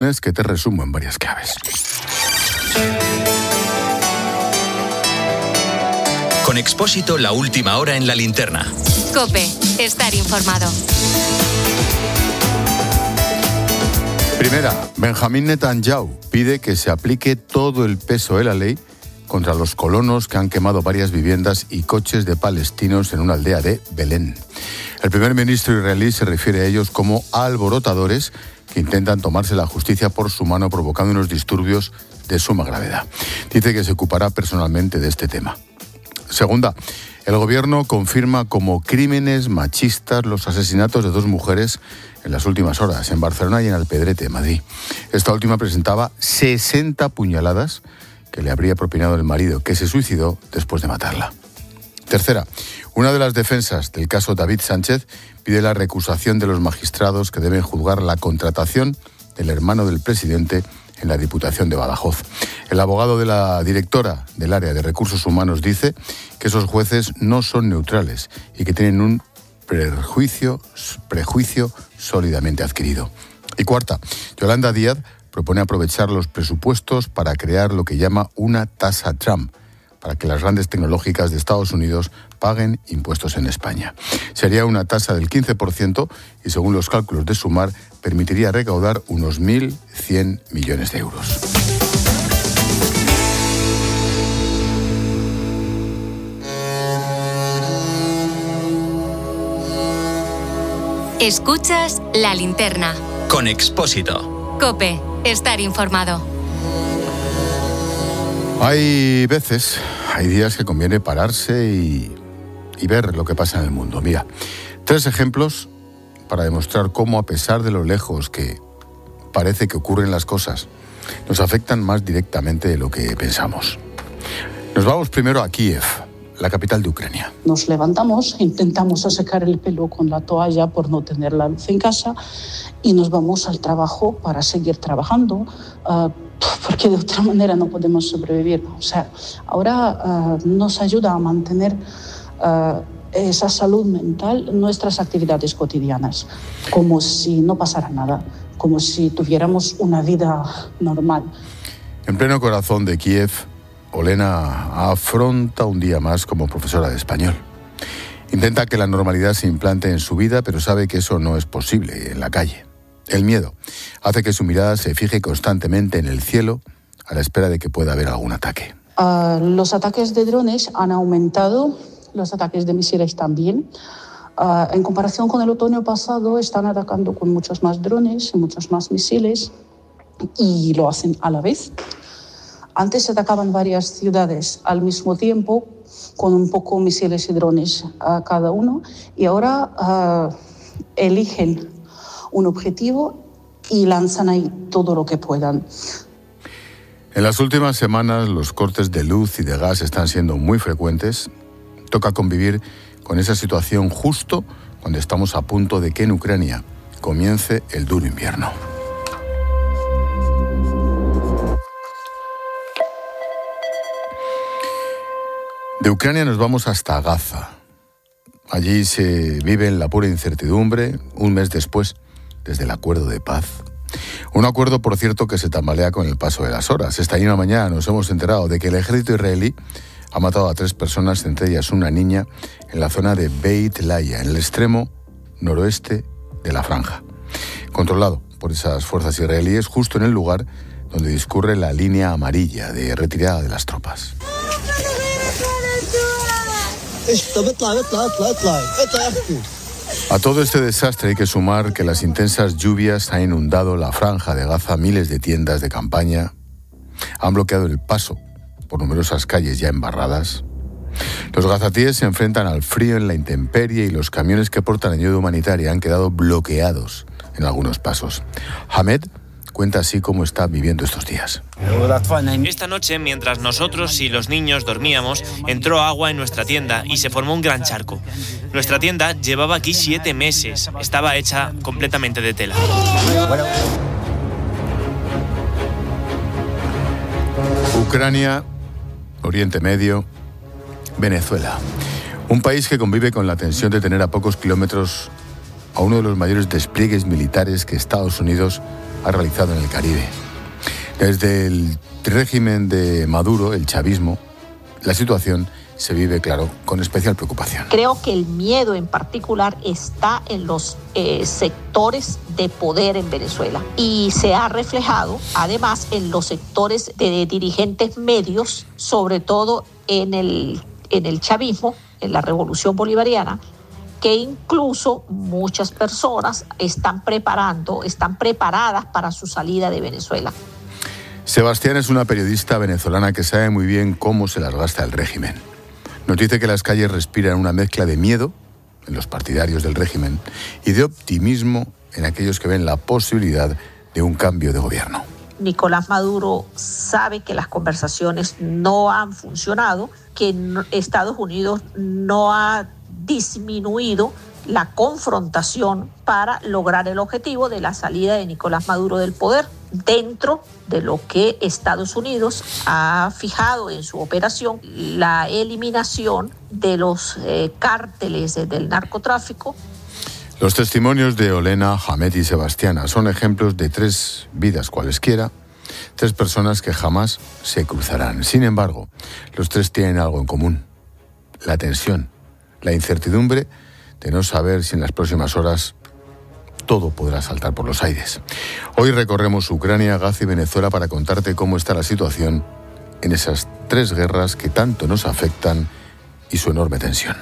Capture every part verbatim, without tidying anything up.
Es que te resumo en varias claves. Con Expósito, la última hora en la linterna. COPE, estar informado. Primera, Benjamín Netanyahu pide que se aplique todo el peso de la ley contra los colonos que han quemado varias viviendas y coches de palestinos en una aldea de Belén. El primer ministro israelí se refiere a ellos como alborotadores que intentan tomarse la justicia por su mano, provocando unos disturbios de suma gravedad. Dice que se ocupará personalmente de este tema. Segunda, el gobierno confirma como crímenes machistas los asesinatos de dos mujeres en las últimas horas, en Barcelona y en Alpedrete, Madrid. Esta última presentaba sesenta puñaladas que le habría propinado el marido, que se suicidó después de matarla. Tercera, una de las defensas del caso David Sánchez pide la recusación de los magistrados que deben juzgar la contratación del hermano del presidente en la Diputación de Badajoz. El abogado de la directora del área de recursos humanos dice que esos jueces no son neutrales y que tienen un prejuicio, prejuicio sólidamente adquirido. Y cuarta, Yolanda Díaz propone aprovechar los presupuestos para crear lo que llama una tasa Trump, para que las grandes tecnológicas de Estados Unidos paguen impuestos en España. Sería una tasa del quince por ciento y, según los cálculos de Sumar, permitiría recaudar unos mil cien millones de euros. Escuchas La Linterna. Con Expósito. COPE, estar informado. Hay veces, hay días que conviene pararse y, y ver lo que pasa en el mundo. Mira, tres ejemplos para demostrar cómo, a pesar de lo lejos que parece que ocurren las cosas, nos afectan más directamente de lo que pensamos. Nos vamos primero a Kiev, la capital de Ucrania. Nos levantamos, intentamos secar el pelo con la toalla por no tener la luz en casa y nos vamos al trabajo para seguir trabajando, uh, porque de otra manera no podemos sobrevivir. O sea, ahora uh, nos ayuda a mantener uh, esa salud mental en nuestras actividades cotidianas, como si no pasara nada, como si tuviéramos una vida normal. En pleno corazón de Kiev, Olena afronta un día más como profesora de español. Intenta que la normalidad se implante en su vida, pero sabe que eso no es posible en la calle. El miedo hace que su mirada se fije constantemente en el cielo a la espera de que pueda haber algún ataque. Uh, los ataques de drones han aumentado, los ataques de misiles también. Uh, en comparación con el otoño pasado, están atacando con muchos más drones y muchos más misiles y lo hacen a la vez. Antes se atacaban varias ciudades al mismo tiempo, con un poco misiles y drones a cada uno, y ahora uh, eligen un objetivo y lanzan ahí todo lo que puedan. En las últimas semanas los cortes de luz y de gas están siendo muy frecuentes. Toca convivir con esa situación justo cuando estamos a punto de que en Ucrania comience el duro invierno. De Ucrania nos vamos hasta Gaza. Allí se vive en la pura incertidumbre, un mes después, desde el acuerdo de paz. Un acuerdo, por cierto, que se tambalea con el paso de las horas. Esta misma mañana nos hemos enterado de que el ejército israelí ha matado a tres personas, entre ellas una niña, en la zona de Beit Laia, en el extremo noroeste de la franja, controlado por esas fuerzas israelíes, justo en el lugar donde discurre la línea amarilla de retirada de las tropas. A todo este desastre hay que sumar que las intensas lluvias han inundado la franja de Gaza, miles de tiendas de campaña, han bloqueado el paso por numerosas calles ya embarradas. Los gazatíes se enfrentan al frío en la intemperie y los camiones que portan ayuda humanitaria han quedado bloqueados en algunos pasos. Hamed cuenta así cómo está viviendo estos días. Esta noche, mientras nosotros y los niños dormíamos, entró agua en nuestra tienda y se formó un gran charco. Nuestra tienda llevaba aquí siete meses, estaba hecha completamente de tela. Bueno. Ucrania, Oriente Medio, Venezuela. Un país que convive con la tensión de tener a pocos kilómetros a uno de los mayores despliegues militares que Estados Unidos ha realizado en el Caribe. Desde el régimen de Maduro, el chavismo, la situación se vive, claro, con especial preocupación. Creo que el miedo en particular está en los eh, sectores de poder en Venezuela y se ha reflejado además en los sectores de dirigentes medios, sobre todo en el, en el chavismo, en la revolución bolivariana, que incluso muchas personas están preparando, están preparadas para su salida de Venezuela. Sebastián es una periodista venezolana que sabe muy bien cómo se las gasta el régimen. Nos dice que las calles respiran una mezcla de miedo en los partidarios del régimen y de optimismo en aquellos que ven la posibilidad de un cambio de gobierno. Nicolás Maduro sabe que las conversaciones no han funcionado, que Estados Unidos no ha disminuido la confrontación para lograr el objetivo de la salida de Nicolás Maduro del poder, dentro de lo que Estados Unidos ha fijado en su operación, la eliminación de los eh, cárteles del narcotráfico. Los testimonios de Olena, Hamed y Sebastiana son ejemplos de tres vidas cualesquiera, tres personas que jamás se cruzarán. Sin embargo, los tres tienen algo en común: la tensión, la incertidumbre de no saber si en las próximas horas todo podrá saltar por los aires. Hoy recorremos Ucrania, Gaza y Venezuela para contarte cómo está la situación en esas tres guerras que tanto nos afectan y su enorme tensión.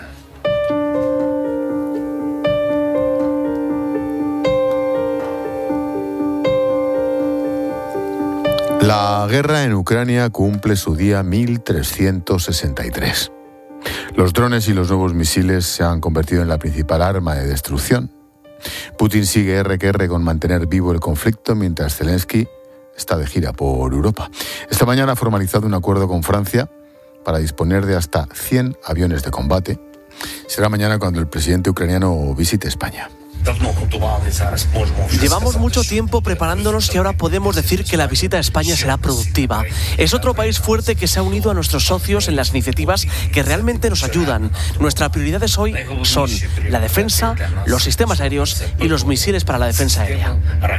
La guerra en Ucrania cumple su día mil trescientos sesenta y tres. Los drones y los nuevos misiles se han convertido en la principal arma de destrucción. Putin sigue erre que erre con mantener vivo el conflicto, mientras Zelensky está de gira por Europa. Esta mañana ha formalizado un acuerdo con Francia para disponer de hasta cien aviones de combate. Será mañana cuando el presidente ucraniano visite España. Llevamos mucho tiempo preparándonos y ahora podemos decir que la visita a España será productiva. Es otro país fuerte que se ha unido a nuestros socios en las iniciativas que realmente nos ayudan. Nuestras prioridades hoy son la defensa, los sistemas aéreos y los misiles para la defensa aérea.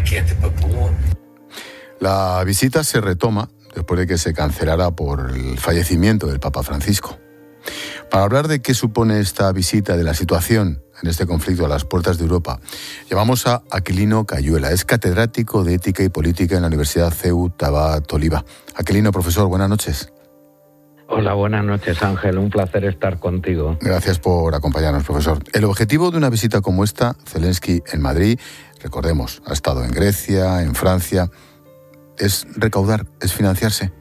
La visita se retoma después de que se cancelara por el fallecimiento del Papa Francisco. Para hablar de qué supone esta visita, de la situación en este conflicto a las puertas de Europa, llamamos a Aquilino Cayuela. Es catedrático de Ética y Política en la Universidad C E U Tabat Oliva. Aquilino, profesor, buenas noches. Hola, buenas noches, Ángel. Un placer estar contigo. Gracias por acompañarnos, profesor. El objetivo de una visita como esta, Zelensky en Madrid, recordemos, ha estado en Grecia, en Francia, es recaudar, es financiarse.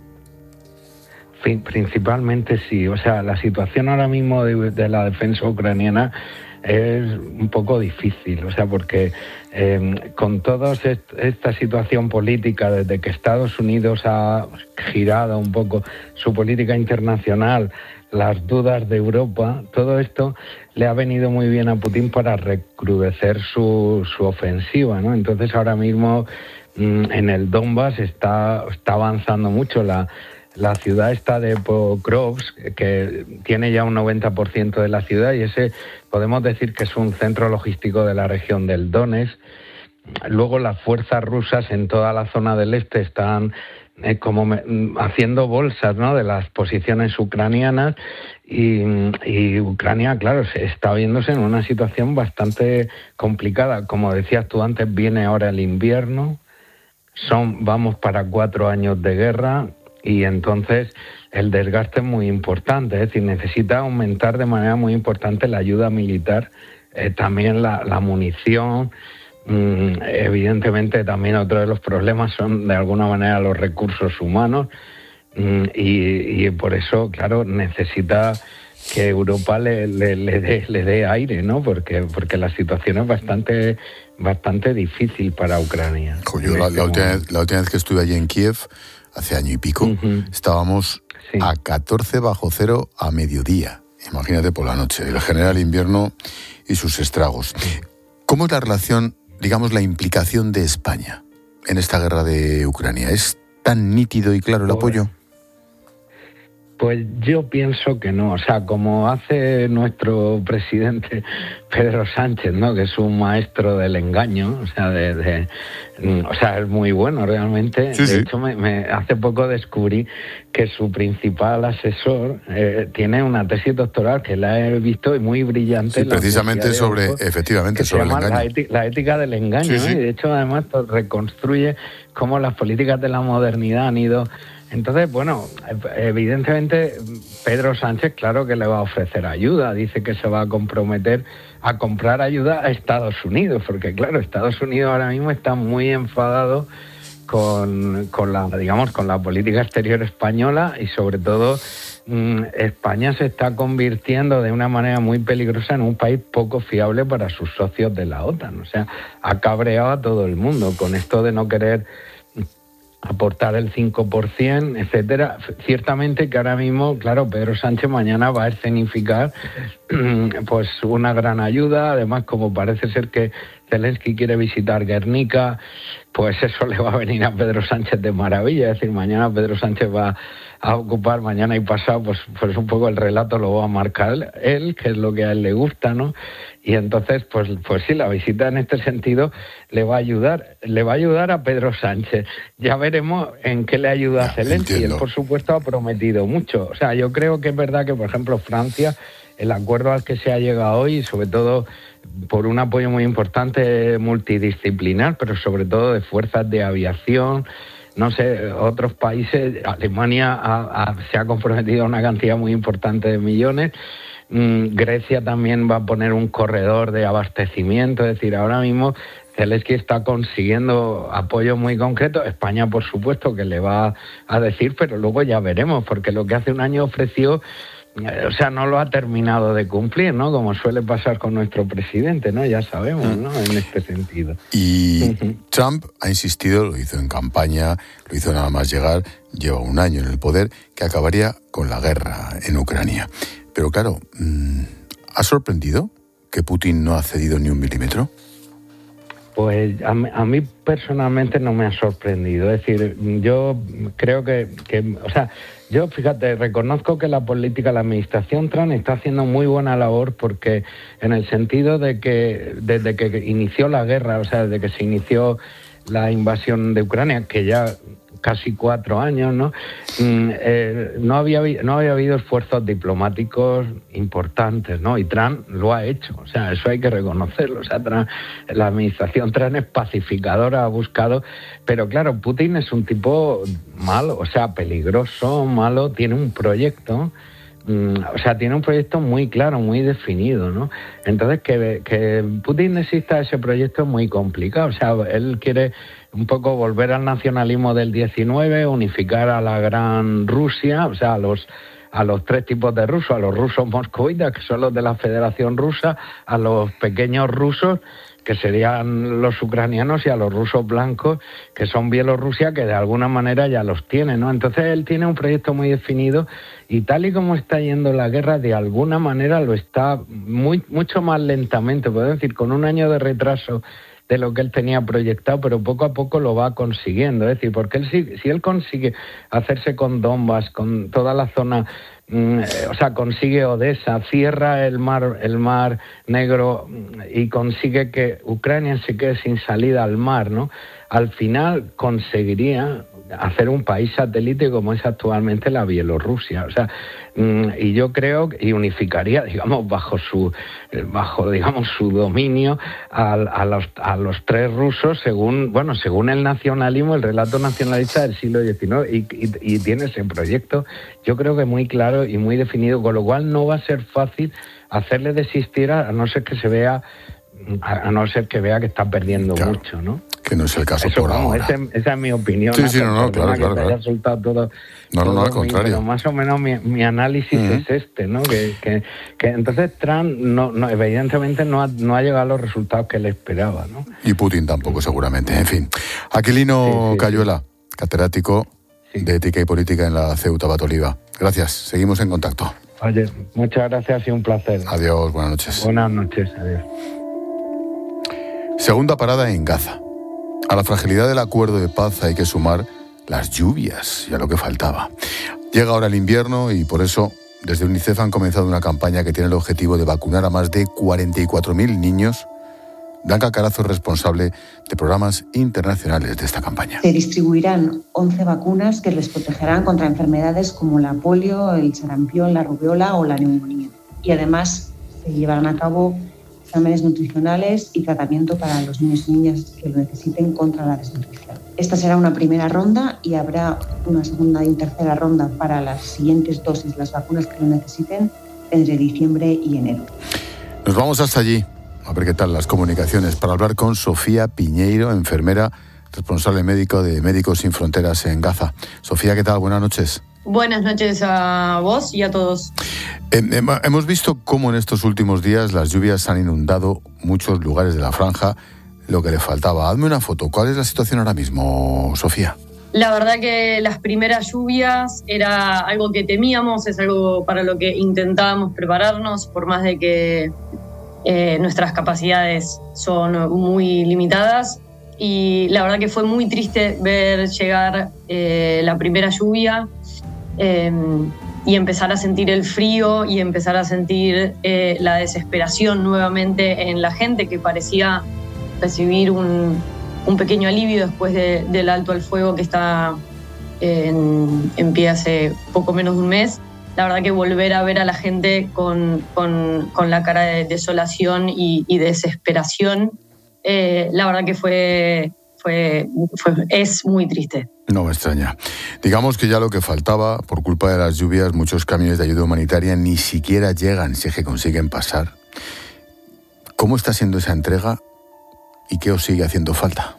Principalmente sí. O sea, la situación ahora mismo de, de la defensa ucraniana es un poco difícil, o sea, porque eh, con toda est- esta situación política, desde que Estados Unidos ha girado un poco su política internacional, las dudas de Europa, todo esto le ha venido muy bien a Putin para recrudecer su, su ofensiva, ¿no? Entonces ahora mismo mmm, en el Donbass está, está avanzando mucho la La ciudad está de Pokrovsk, que tiene ya un noventa por ciento de la ciudad, y ese podemos decir que es un centro logístico de la región del Donetsk. Luego las fuerzas rusas en toda la zona del este están eh, como me, haciendo bolsas, ¿no?, de las posiciones ucranianas, y, y Ucrania, claro, está viéndose en una situación bastante complicada. Como decías tú antes, viene ahora el invierno, son vamos para cuatro años de guerra, y entonces el desgaste es muy importante, es decir, necesita aumentar de manera muy importante la ayuda militar, eh, también la, la munición. Mm, evidentemente también otro de los problemas son de alguna manera los recursos humanos, mm, y, y por eso, claro, necesita que Europa le, le, le dé le dé aire, ¿no? Porque, porque la situación es bastante, bastante difícil para Ucrania. Yo la, la, última vez, la última vez que estuve allí en Kiev, hace año y pico, uh-huh. estábamos sí. a catorce bajo cero a mediodía. Imagínate por la noche, el general invierno y sus estragos. ¿Cómo es la relación, digamos, la implicación de España en esta guerra de Ucrania? ¿Es tan nítido y claro el apoyo? Pues yo pienso que no, o sea, como hace nuestro presidente Pedro Sánchez, ¿no? Que es un maestro del engaño, o sea, de, de o sea, es muy bueno realmente. Sí, de sí. hecho, me, me, hace poco descubrí que su principal asesor eh, tiene una tesis doctoral que la he visto y muy brillante. Sí, en la precisamente Universidad de sobre, Oxford, efectivamente, que sobre se el llama engaño. La, eti- la ética del engaño, Sí, ¿no? sí. Y de hecho, además, pues, reconstruye cómo las políticas de la modernidad han ido. Entonces, bueno, evidentemente Pedro Sánchez, claro que le va a ofrecer ayuda, dice que se va a comprometer a comprar ayuda a Estados Unidos, porque claro, Estados Unidos ahora mismo está muy enfadado con, con la, digamos, con la política exterior española y sobre todo mmm, España se está convirtiendo de una manera muy peligrosa en un país poco fiable para sus socios de la OTAN. O sea, ha cabreado a todo el mundo con esto de no querer aportar el cinco por ciento, etcétera. Ciertamente que ahora mismo, claro, Pedro Sánchez mañana va a escenificar pues una gran ayuda. Además, como parece ser que Zelensky quiere visitar Guernica, pues eso le va a venir a Pedro Sánchez de maravilla. Es decir, mañana Pedro Sánchez va a ocupar, mañana y pasado, pues, pues un poco el relato lo va a marcar él, que es lo que a él le gusta, ¿no? Y entonces, pues, pues sí, la visita en este sentido le va a ayudar, le va a ayudar a Pedro Sánchez. Ya veremos en qué le ayuda a Zelensky. Él, por supuesto, ha prometido mucho. O sea, yo creo que es verdad que, por ejemplo, Francia, el acuerdo al que se ha llegado hoy, sobre todo por un apoyo muy importante multidisciplinar, pero sobre todo de fuerzas de aviación, no sé, otros países, Alemania ha, ha, se ha comprometido a una cantidad muy importante de millones. Grecia también va a poner un corredor de abastecimiento, es decir, ahora mismo Zelensky está consiguiendo apoyo muy concreto. España, por supuesto, que le va a decir, pero luego ya veremos, porque lo que hace un año ofreció, o sea, no lo ha terminado de cumplir, ¿no? Como suele pasar con nuestro presidente, ¿no? Ya sabemos, ¿no? En este sentido. Y uh-huh. Trump ha insistido, lo hizo en campaña, lo hizo nada más llegar, lleva un año en el poder, que acabaría con la guerra en Ucrania. Pero claro, ¿ha sorprendido que Putin no ha cedido ni un milímetro? Pues a mí, a mí personalmente no me ha sorprendido. Es decir, yo creo que, que, o sea, yo fíjate, reconozco que la política, la administración Trump está haciendo muy buena labor porque en el sentido de que desde que inició la guerra, o sea, desde que se inició la invasión de Ucrania, que ya casi cuatro años, ¿no? Mm, eh, no había no había habido esfuerzos diplomáticos importantes, ¿no? Y Trump lo ha hecho, o sea, eso hay que reconocerlo. O sea, Trump, la administración Trump es pacificadora, ha buscado, pero claro, Putin es un tipo malo, o sea, peligroso, malo, tiene un proyecto. O sea, tiene un proyecto muy claro, muy definido, ¿no? Entonces, que, que Putin exista ese proyecto es muy complicado. O sea, él quiere un poco volver al nacionalismo del diecinueve, unificar a la gran Rusia, o sea, a los a los tres tipos de rusos, a los rusos moscovitas, que son los de la Federación Rusa, a los pequeños rusos, que serían los ucranianos, y a los rusos blancos, que son Bielorrusia, que de alguna manera ya los tiene, ¿no? Entonces él tiene un proyecto muy definido y tal y como está yendo la guerra, de alguna manera lo está muy mucho más lentamente, puedo decir, con un año de retraso de lo que él tenía proyectado, pero poco a poco lo va consiguiendo. Es decir, porque él si, si él consigue hacerse con Donbass, con toda la zona, mm, o sea, consigue Odessa, cierra el mar, el mar Negro y consigue que Ucrania se quede sin salida al mar, ¿no? Al final conseguiría hacer un país satélite como es actualmente la Bielorrusia, o sea, y yo creo y unificaría, digamos, bajo su bajo digamos su dominio a, a los a los tres rusos según bueno según el nacionalismo, el relato nacionalista del siglo diecinueve, y, y, y tiene ese proyecto, yo creo que muy claro y muy definido, con lo cual no va a ser fácil hacerle desistir, a no ser que se vea a no ser que vea que está perdiendo claro, mucho, ¿no? Que no es el caso Eso, por vamos, ahora. Ese, esa es mi opinión. Sí, sí, no, no, claro, claro. Que claro. haya soltado todo, no, no, no, al contrario. Pero más o menos mi, mi análisis uh-huh. es este, ¿no? Que, que, que entonces Trump, no, no, evidentemente, no ha, no ha llegado a los resultados que él esperaba, ¿no? Y Putin tampoco, seguramente. En fin. Aquilino sí, sí, Cayuela, sí. catedrático sí. de Ética y Política en la Ceuta Abat Oliva. Gracias, seguimos en contacto. Oye, muchas gracias y un placer. Adiós, buenas noches. Buenas noches, adiós. Segunda parada en Gaza. A la fragilidad del acuerdo de paz hay que sumar las lluvias y a lo que faltaba. Llega ahora el invierno y por eso desde UNICEF han comenzado una campaña que tiene el objetivo de vacunar a más de cuarenta y cuatro mil niños. Blanca Carazo es responsable de programas internacionales de esta campaña. Se distribuirán once vacunas que les protegerán contra enfermedades como la polio, el sarampión, la rubiola o la neumonía. Y además se llevarán a cabo exámenes nutricionales y tratamiento para los niños y niñas que lo necesiten contra la desnutrición. Esta será una primera ronda y habrá una segunda y tercera ronda para las siguientes dosis, las vacunas que lo necesiten, entre diciembre y enero. Nos vamos hasta allí, a ver qué tal las comunicaciones, para hablar con Sofía Piñeiro, enfermera, responsable médico de Médicos Sin Fronteras en Gaza. Sofía, ¿qué tal? Buenas noches. Buenas noches a vos y a todos. Eh, hemos visto cómo en estos últimos días las lluvias han inundado muchos lugares de la franja, lo que le faltaba. Hazme una foto. ¿Cuál es la situación ahora mismo, Sofía? La verdad que las primeras lluvias era algo que temíamos, es algo para lo que intentábamos prepararnos, por más de que eh, nuestras capacidades son muy limitadas. Y la verdad que fue muy triste ver llegar eh, la primera lluvia eh, y empezar a sentir el frío y empezar a sentir eh, la desesperación nuevamente en la gente, que parecía recibir un, un pequeño alivio después de, del alto al fuego que está en, en pie hace poco menos de un mes. La verdad que volver a ver a la gente con, con, con la cara de desolación y, y desesperación, eh, la verdad que fue, fue, fue, es muy triste. No me extraña. Digamos que ya lo que faltaba, por culpa de las lluvias, muchos camiones de ayuda humanitaria ni siquiera llegan, si es que consiguen pasar. ¿Cómo está siendo esa entrega y qué os sigue haciendo falta?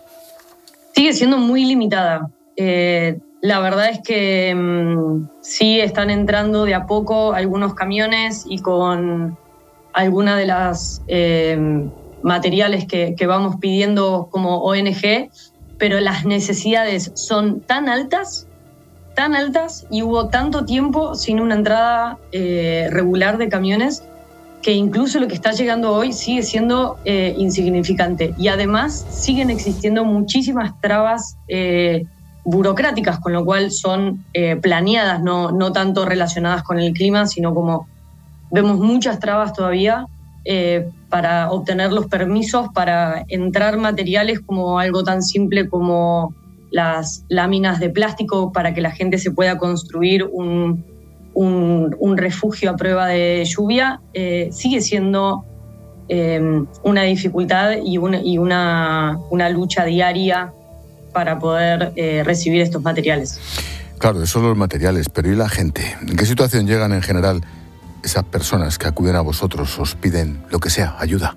Sigue siendo muy limitada. Eh, la verdad es que mmm, sí están entrando de a poco algunos camiones y con alguna de las eh, materiales que, que vamos pidiendo como O N G, pero las necesidades son tan altas, tan altas, y hubo tanto tiempo sin una entrada eh, regular de camiones, que incluso lo que está llegando hoy sigue siendo eh, insignificante. Y además siguen existiendo muchísimas trabas eh, burocráticas, con lo cual son eh, planeadas, no, no tanto relacionadas con el clima, sino como vemos muchas trabas todavía eh, para obtener los permisos, para entrar materiales como algo tan simple como las láminas de plástico para que la gente se pueda construir un, un, un refugio a prueba de lluvia. Eh, sigue siendo eh, una dificultad y, una, y una, una lucha diaria para poder eh, recibir estos materiales. Claro, esos son los materiales, pero ¿y la gente? ¿En qué situación llegan en general esas personas que acuden a vosotros, os piden lo que sea, ayuda?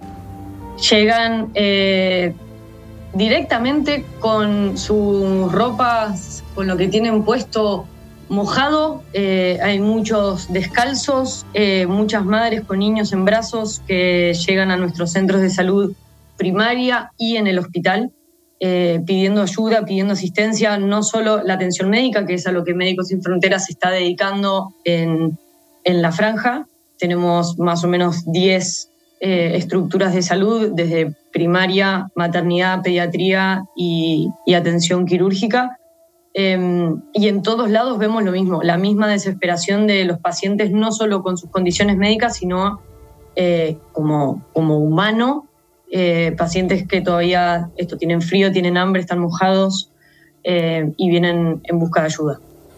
Llegan eh, directamente con sus ropas, con lo que tienen puesto mojado. Eh, hay muchos descalzos, eh, muchas madres con niños en brazos que llegan a nuestros centros de salud primaria y en el hospital, eh, pidiendo ayuda, pidiendo asistencia, no solo la atención médica, que es a lo que Médicos Sin Fronteras se está dedicando en, en la franja. Tenemos más o menos diez eh, estructuras de salud, desde primaria, maternidad, pediatría y, y atención quirúrgica. Eh, y en todos lados vemos lo mismo, la misma desesperación de los pacientes, no solo con sus condiciones médicas, sino eh, como, como humano. Eh, pacientes que todavía esto, tienen frío, tienen hambre, están mojados eh, y vienen en busca de ayuda.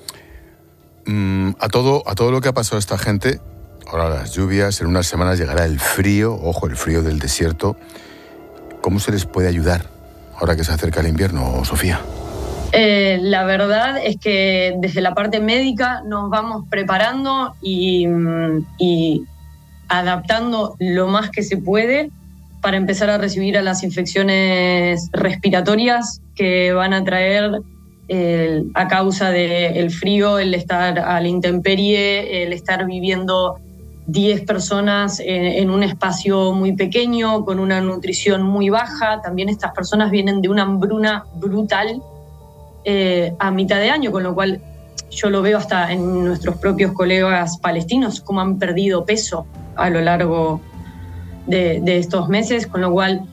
Mm, a todo, a todo lo que ha pasado a esta gente, ahora las lluvias, en unas semanas llegará el frío, ojo, el frío del desierto. ¿Cómo se les puede ayudar ahora que se acerca el invierno, Sofía? Eh, la verdad es que desde la parte médica nos vamos preparando y, y adaptando lo más que se puede para empezar a recibir a las infecciones respiratorias que van a traer eh, a causa del frío, el estar a la intemperie, el estar viviendo diez personas en, en un espacio muy pequeño, con una nutrición muy baja. También estas personas vienen de una hambruna brutal eh, a mitad de año, con lo cual yo lo veo hasta en nuestros propios colegas palestinos, cómo han perdido peso a lo largo de, de estos meses, con lo cual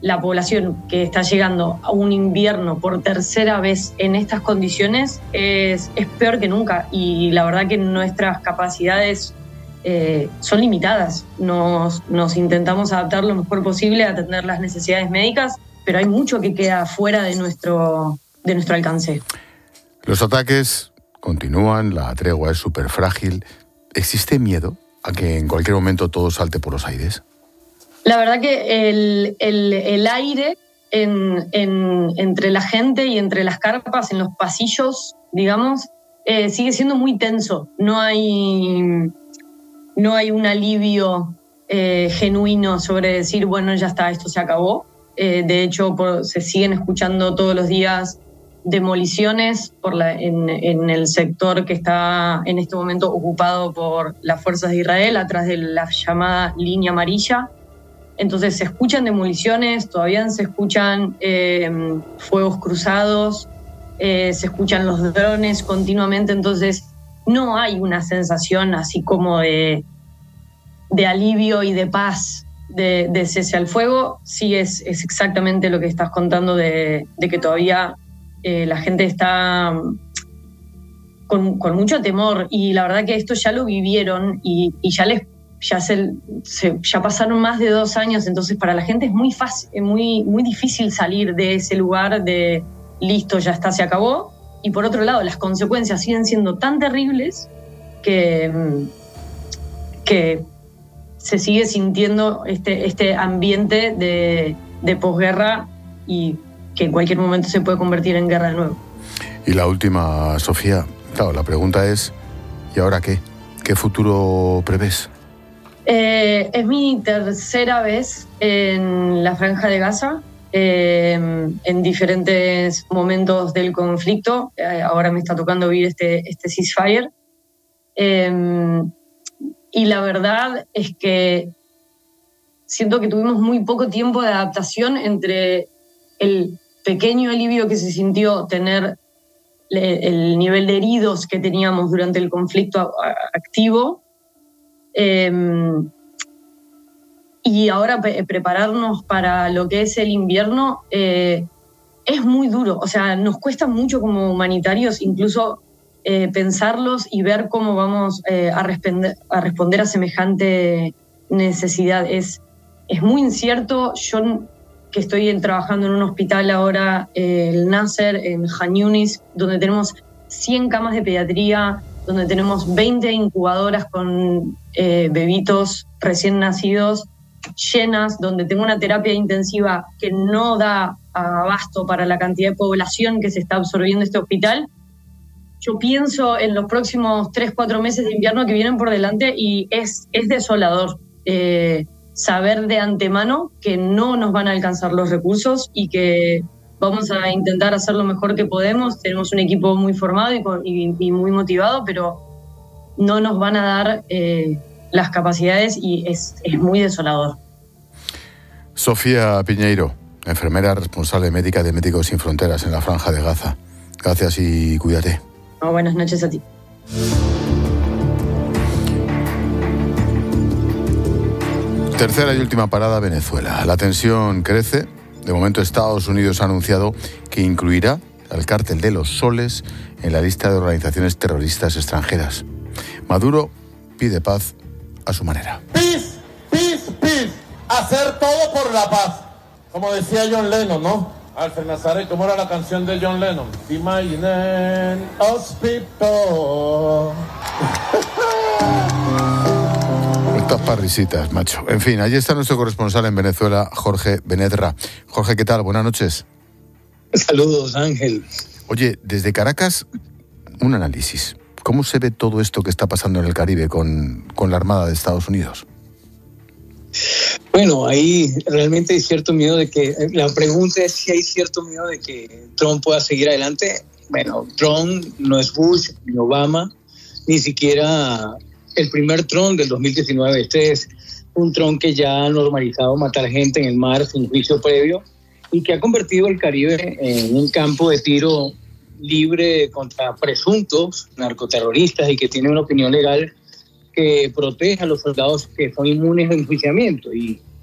la población que está llegando a un invierno por tercera vez en estas condiciones es, es peor que nunca, y la verdad que nuestras capacidades eh, son limitadas. Nos, nos intentamos adaptar lo mejor posible a atender las necesidades médicas, pero hay mucho que queda fuera de nuestro, de nuestro alcance. Los ataques continúan, la tregua es súper frágil. ¿Existe miedo a que en cualquier momento todo salte por los aires? La verdad que el, el, el aire en, en, entre la gente y entre las carpas, en los pasillos, digamos, eh, sigue siendo muy tenso. No hay, no hay un alivio eh, genuino sobre decir, bueno, ya está, esto se acabó. Eh, de hecho, por, se siguen escuchando todos los días demoliciones por la, en, en el sector que está en este momento ocupado por las fuerzas de Israel, atrás de la llamada línea amarilla. Entonces se escuchan demoliciones, todavía se escuchan eh, fuegos cruzados, eh, se escuchan los drones continuamente, entonces no hay una sensación así como de, de alivio y de paz, de, de cese al fuego. Sí es, es exactamente lo que estás contando de, de que todavía eh, la gente está con, con mucho temor, y la verdad que esto ya lo vivieron y, y ya les Ya, se, se, ya pasaron más de dos años, entonces para la gente es muy fácil, muy, muy difícil salir de ese lugar de listo, ya está, se acabó. Y por otro lado, las consecuencias siguen siendo tan terribles que, que se sigue sintiendo este, este ambiente de, de posguerra, y que en cualquier momento se puede convertir en guerra de nuevo. Y la última, Sofía, claro, la pregunta es, ¿y ahora qué? ¿Qué futuro prevés? Eh, es mi tercera vez en la Franja de Gaza, eh, en diferentes momentos del conflicto. Eh, ahora me está tocando vivir este, este ceasefire. Eh, y la verdad es que siento que tuvimos muy poco tiempo de adaptación entre el pequeño alivio que se sintió tener el nivel de heridos que teníamos durante el conflicto activo, Eh, y ahora pre- prepararnos para lo que es el invierno eh, es muy duro. O sea, nos cuesta mucho como humanitarios incluso eh, pensarlos y ver cómo vamos eh, a, responder, a responder a semejante necesidad. Es, es muy incierto. Yo, que estoy en, trabajando en un hospital ahora, eh, el Nasser, en Khan Yunis, donde tenemos cien camas de pediatría, donde tenemos veinte incubadoras con eh, bebitos recién nacidos llenas, donde tengo una terapia intensiva que no da abasto para la cantidad de población que se está absorbiendo este hospital. Yo pienso en los próximos tres, cuatro meses de invierno que vienen por delante, y es, es desolador eh, saber de antemano que no nos van a alcanzar los recursos y que vamos a intentar hacer lo mejor que podemos. Tenemos un equipo muy formado y, y, y muy motivado, pero no nos van a dar eh, las capacidades, y es, es muy desolador. Sofía Piñeiro, enfermera responsable médica de Médicos Sin Fronteras en la Franja de Gaza. Gracias y cuídate. Oh, buenas noches a ti. Tercera y última parada, Venezuela. La tensión crece. De momento, Estados Unidos ha anunciado que incluirá al cártel de los Soles en la lista de organizaciones terroristas extranjeras. Maduro pide paz a su manera. Peace, peace, peace. Hacer todo por la paz. Como decía John Lennon, ¿no? Alfred Nazaret, ¿cómo era la canción de John Lennon? Imagine us people. Estas parrisitas, macho. En fin, allí está nuestro corresponsal en Venezuela, Jorge Benedra. Jorge, ¿qué tal? Buenas noches. Saludos, Ángel. Oye, desde Caracas, un análisis. ¿Cómo se ve todo esto que está pasando en el Caribe con, con la Armada de Estados Unidos? Bueno, ahí realmente hay cierto miedo de que... La pregunta es si hay cierto miedo de que Trump pueda seguir adelante. Bueno, Trump no es Bush, ni Obama, ni siquiera el primer Trump del dos mil diecinueve. Este es un Trump que ya ha normalizado matar gente en el mar sin juicio previo y que ha convertido el Caribe en un campo de tiro libre contra presuntos narcoterroristas y que tiene una opinión legal que protege a los soldados que son inmunes de enjuiciamiento. Y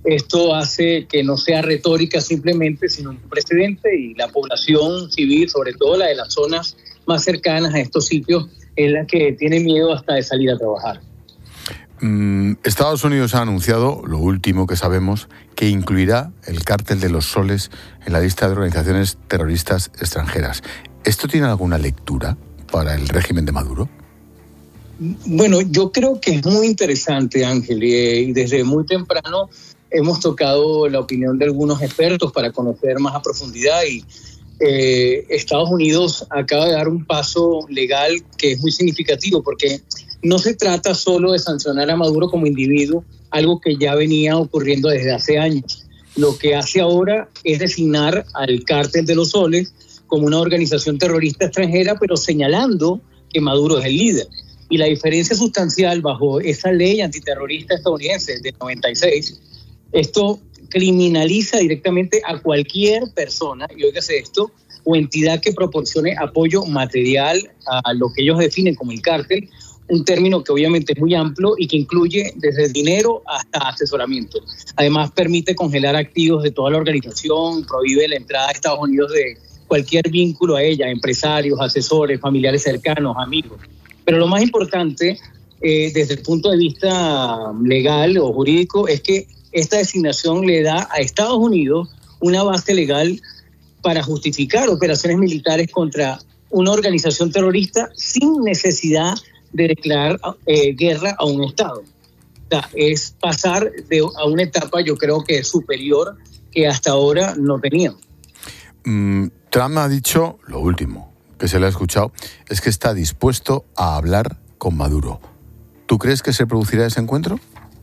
Esto hace que no sea retórica simplemente, sino un precedente, y la población civil, sobre todo la de las zonas más cercanas a estos sitios, es la que tiene miedo hasta de salir a trabajar. Mm, Estados Unidos ha anunciado, lo último que sabemos, que incluirá el Cártel de los Soles en la lista de organizaciones terroristas extranjeras. ¿Esto tiene alguna lectura para el régimen de Maduro? Bueno, yo creo que es muy interesante, Ángel, y desde muy temprano hemos tocado la opinión de algunos expertos para conocer más a profundidad, y eh, Estados Unidos acaba de dar un paso legal que es muy significativo, porque no se trata solo de sancionar a Maduro como individuo, algo que ya venía ocurriendo desde hace años. Lo que hace ahora es designar al Cártel de los Soles como una organización terrorista extranjera, pero señalando que Maduro es el líder. Y la diferencia sustancial bajo esa ley antiterrorista estadounidense de noventa y seis, esto criminaliza directamente a cualquier persona, y óigase esto, o entidad que proporcione apoyo material a lo que ellos definen como el cártel, un término que obviamente es muy amplio y que incluye desde dinero hasta asesoramiento. Además, permite congelar activos de toda la organización, prohíbe la entrada a Estados Unidos de cualquier vínculo a ella, empresarios, asesores, familiares cercanos, amigos. Pero lo más importante, eh, desde el punto de vista legal o jurídico, es que esta designación le da a Estados Unidos una base legal para justificar operaciones militares contra una organización terrorista sin necesidad de declarar eh, guerra a un Estado. O sea, es pasar de, a una etapa, yo creo que superior, que hasta ahora no teníamos. Mm, Trump ha dicho lo último que se le ha escuchado, es que está dispuesto a hablar con Maduro. ¿Tú crees que se producirá ese encuentro?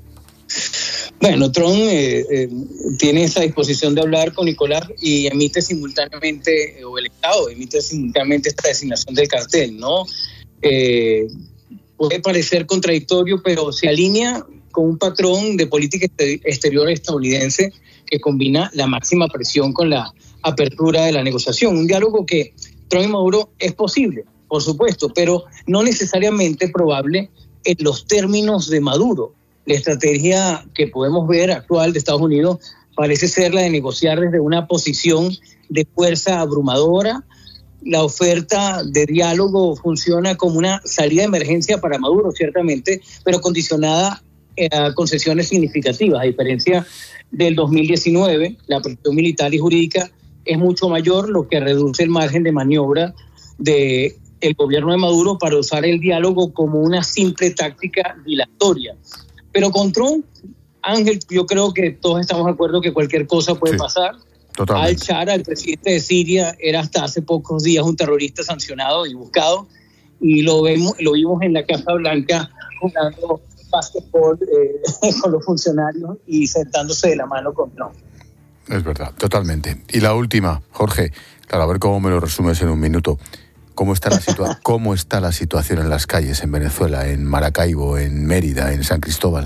Bueno, Trump eh, eh, tiene esa disposición de hablar con Nicolás y emite simultáneamente, eh, o el Estado emite simultáneamente esta designación del cartel, ¿no? Eh, puede parecer contradictorio, pero se alinea con un patrón de política exterior estadounidense que combina la máxima presión con la apertura de la negociación. Un diálogo que Trump y Maduro es posible, por supuesto, pero no necesariamente probable en los términos de Maduro. La estrategia que podemos ver actual de Estados Unidos parece ser la de negociar desde una posición de fuerza abrumadora. La oferta de diálogo funciona como una salida de emergencia para Maduro, ciertamente, pero condicionada a concesiones significativas. A diferencia del dos mil diecinueve, la presión militar y jurídica es mucho mayor, lo que reduce el margen de maniobra del gobierno de Maduro para usar el diálogo como una simple táctica dilatoria. Pero con Trump, Ángel, yo creo que todos estamos de acuerdo que cualquier cosa puede sí, pasar. Totalmente. Al-Shara, el presidente de Siria, era hasta hace pocos días un terrorista sancionado y buscado, y lo vemos, lo vimos en la Casa Blanca jugando básquetbol eh, con los funcionarios y sentándose de la mano con Trump. Es verdad, totalmente. Y la última, Jorge, claro, a ver cómo me lo resumes en un minuto. ¿Cómo está la situa- cómo está la situación en las calles en Venezuela, en Maracaibo, en Mérida, en San Cristóbal?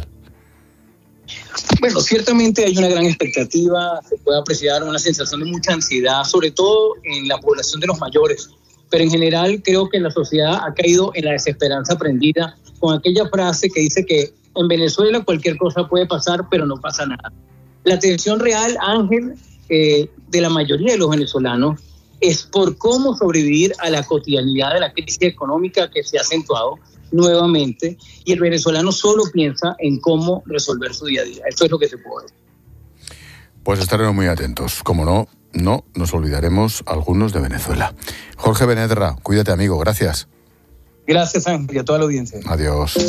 Bueno, ciertamente hay una gran expectativa, se puede apreciar una sensación de mucha ansiedad, sobre todo en la población de los mayores, pero en general creo que la sociedad ha caído en la desesperanza aprendida con aquella frase que dice que en Venezuela cualquier cosa puede pasar, pero no pasa nada. La tensión real, Ángel, eh, de la mayoría de los venezolanos es por cómo sobrevivir a la cotidianidad de la crisis económica que se ha acentuado nuevamente, y el venezolano solo piensa en cómo resolver su día a día. Eso es lo que se puede decir. Pues estaremos muy atentos. Como no, no nos olvidaremos algunos de Venezuela. Jorge Benedra, cuídate, amigo. Gracias. Gracias, Ángel, y a toda la audiencia. Adiós.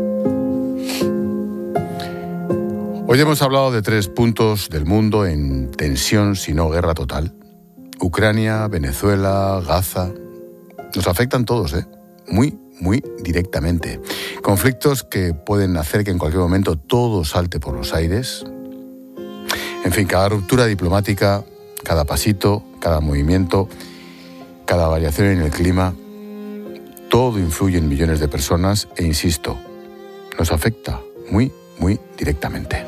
Hoy hemos hablado de tres puntos del mundo en tensión, si no guerra total. Ucrania, Venezuela, Gaza. Nos afectan todos, ¿eh? Muy, muy directamente. Conflictos que pueden hacer que en cualquier momento todo salte por los aires. En fin, cada ruptura diplomática, cada pasito, cada movimiento, cada variación en el clima, todo influye en millones de personas e, insisto, nos afecta muy, muy directamente.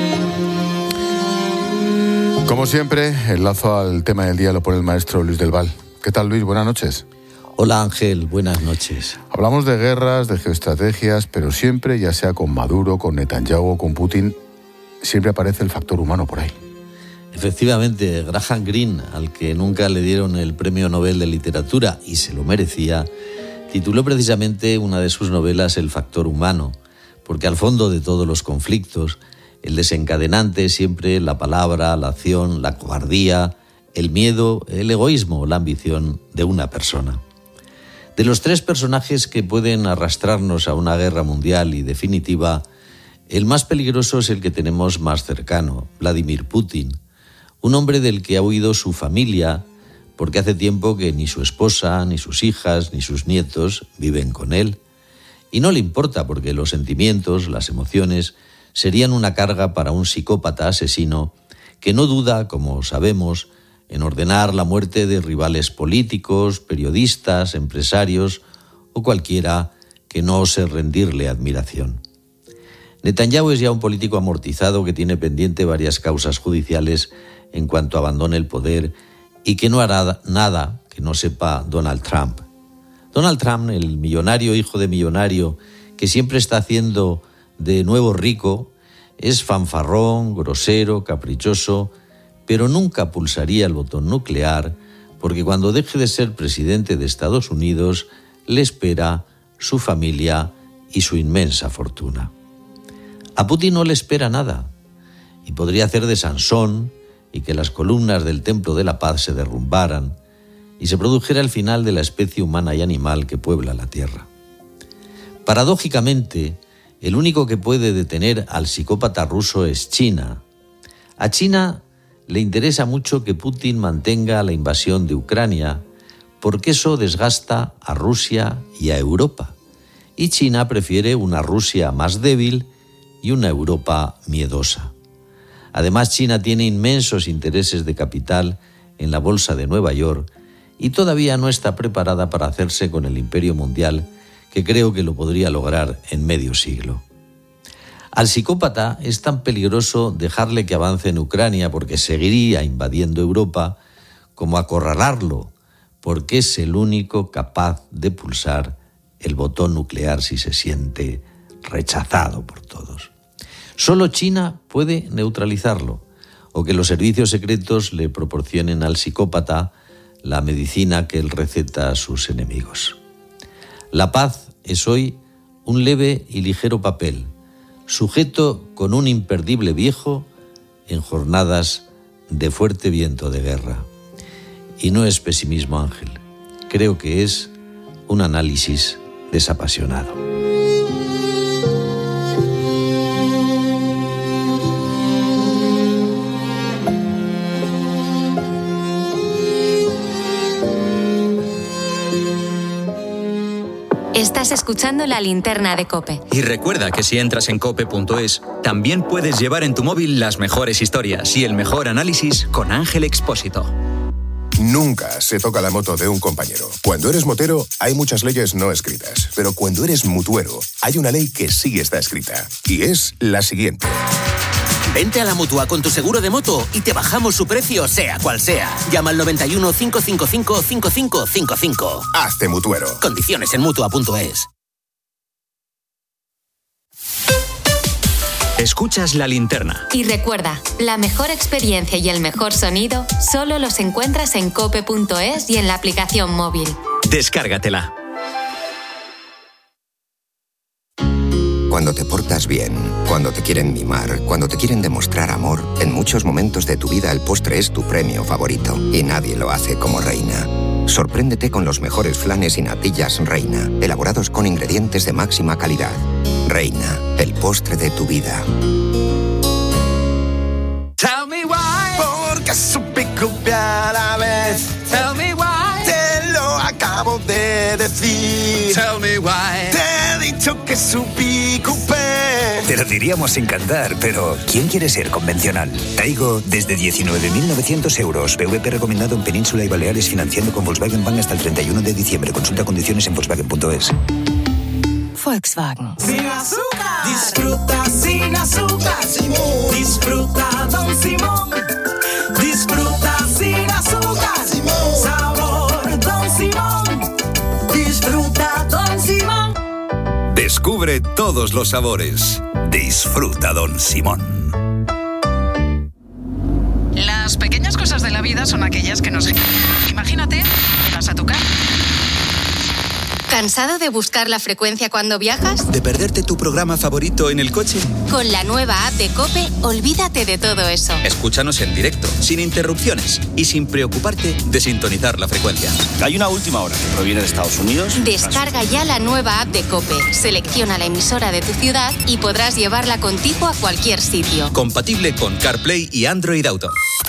Como siempre, el lazo al tema del día lo pone el maestro Luis del Val. ¿Qué tal, Luis? Buenas noches. Hola, Ángel. Buenas noches. Hablamos de guerras, de geoestrategias, pero siempre, ya sea con Maduro, con Netanyahu o con Putin, siempre aparece el factor humano por ahí. Efectivamente, Graham Greene, al que nunca le dieron el Premio Nobel de Literatura, y se lo merecía, tituló precisamente una de sus novelas El factor humano, porque al fondo de todos los conflictos, el desencadenante es siempre la palabra, la acción, la cobardía, el miedo, el egoísmo, la ambición de una persona. De los tres personajes que pueden arrastrarnos a una guerra mundial y definitiva, el más peligroso es el que tenemos más cercano, Vladimir Putin, un hombre del que ha huido su familia, porque hace tiempo que ni su esposa, ni sus hijas, ni sus nietos viven con él. Y no le importa porque los sentimientos, las emociones, serían una carga para un psicópata asesino que no duda, como sabemos, en ordenar la muerte de rivales políticos, periodistas, empresarios o cualquiera que no ose rendirle admiración. Netanyahu es ya un político amortizado que tiene pendiente varias causas judiciales en cuanto abandone el poder y que no hará nada que no sepa Donald Trump. Donald Trump, el millonario hijo de millonario que siempre está haciendo de nuevo rico, es fanfarrón, grosero, caprichoso, pero nunca pulsaría el botón nuclear porque cuando deje de ser presidente de Estados Unidos le espera su familia y su inmensa fortuna. A Putin no le espera nada y podría hacer de Sansón y que las columnas del Templo de la Paz se derrumbaran y se produjera el final de la especie humana y animal que puebla la Tierra. Paradójicamente, el único que puede detener al psicópata ruso es China. A China le interesa mucho que Putin mantenga la invasión de Ucrania porque eso desgasta a Rusia y a Europa. Y China prefiere una Rusia más débil y una Europa miedosa. Además, China tiene inmensos intereses de capital en la bolsa de Nueva York y todavía no está preparada para hacerse con el imperio mundial, que creo que lo podría lograr en medio siglo. Al psicópata es tan peligroso dejarle que avance en Ucrania porque seguiría invadiendo Europa, como acorralarlo porque es el único capaz de pulsar el botón nuclear si se siente rechazado por todos. Solo China puede neutralizarlo, o que los servicios secretos le proporcionen al psicópata la medicina que él receta a sus enemigos. La paz es hoy un leve y ligero papel, sujeto con un imperdible viejo en jornadas de fuerte viento de guerra. Y no es pesimismo, Ángel, creo que es un análisis desapasionado. Estás escuchando La Linterna de COPE. Y recuerda que si entras en cope punto es, también puedes llevar en tu móvil las mejores historias y el mejor análisis con Ángel Expósito. Nunca se toca la moto de un compañero. Cuando eres motero, hay muchas leyes no escritas. Pero cuando eres mutuero, hay una ley que sí está escrita. Y es la siguiente. Vente a la Mutua con tu seguro de moto y te bajamos su precio, sea cual sea. Llama al noventa y uno, cinco cinco cinco, cinco cinco cinco cinco. Hazte mutuero. Condiciones en mutua punto es. Escuchas La Linterna. Y recuerda, la mejor experiencia y el mejor sonido solo los encuentras en cope punto es y en la aplicación móvil. Descárgatela. Cuando te portas bien, cuando te quieren mimar, cuando te quieren demostrar amor, en muchos momentos de tu vida el postre es tu premio favorito y nadie lo hace como Reina. Sorpréndete con los mejores flanes y natillas Reina, elaborados con ingredientes de máxima calidad. Reina, el postre de tu vida. Tell me why, porque supe copiar a la vez. Tell me why, te lo acabo de decir. Tell me why, te he dicho que supí copiar. Te lo diríamos sin cantar, pero ¿quién quiere ser convencional? Taigo desde diecinueve mil novecientos euros. P V P recomendado en Península y Baleares, financiando con Volkswagen Bank hasta el treinta y uno de diciembre. Consulta condiciones en volkswagen punto es. Volkswagen. Sin azúcar. Disfruta sin azúcar. Simón. Disfruta Don Simón. Disfruta sin azúcar. Simón. Sabor Don Simón. Disfruta Don Simón. Descubre todos los sabores. Disfruta Don Simón. pequeñas cosas de la vida son aquellas que nos... Imagínate, vas a tu casa. ¿Cansado de buscar la frecuencia cuando viajas? ¿De perderte tu programa favorito en el coche? Con la nueva app de COPE, olvídate de todo eso. Escúchanos en directo, sin interrupciones y sin preocuparte de sintonizar la frecuencia. Hay una última hora que proviene de Estados Unidos. Descarga ya la nueva app de COPE, selecciona la emisora de tu ciudad y podrás llevarla contigo a cualquier sitio. Compatible con CarPlay y Android Auto.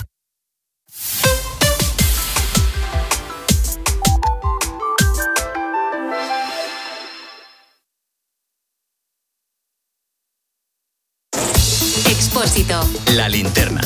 Expósito. La linterna.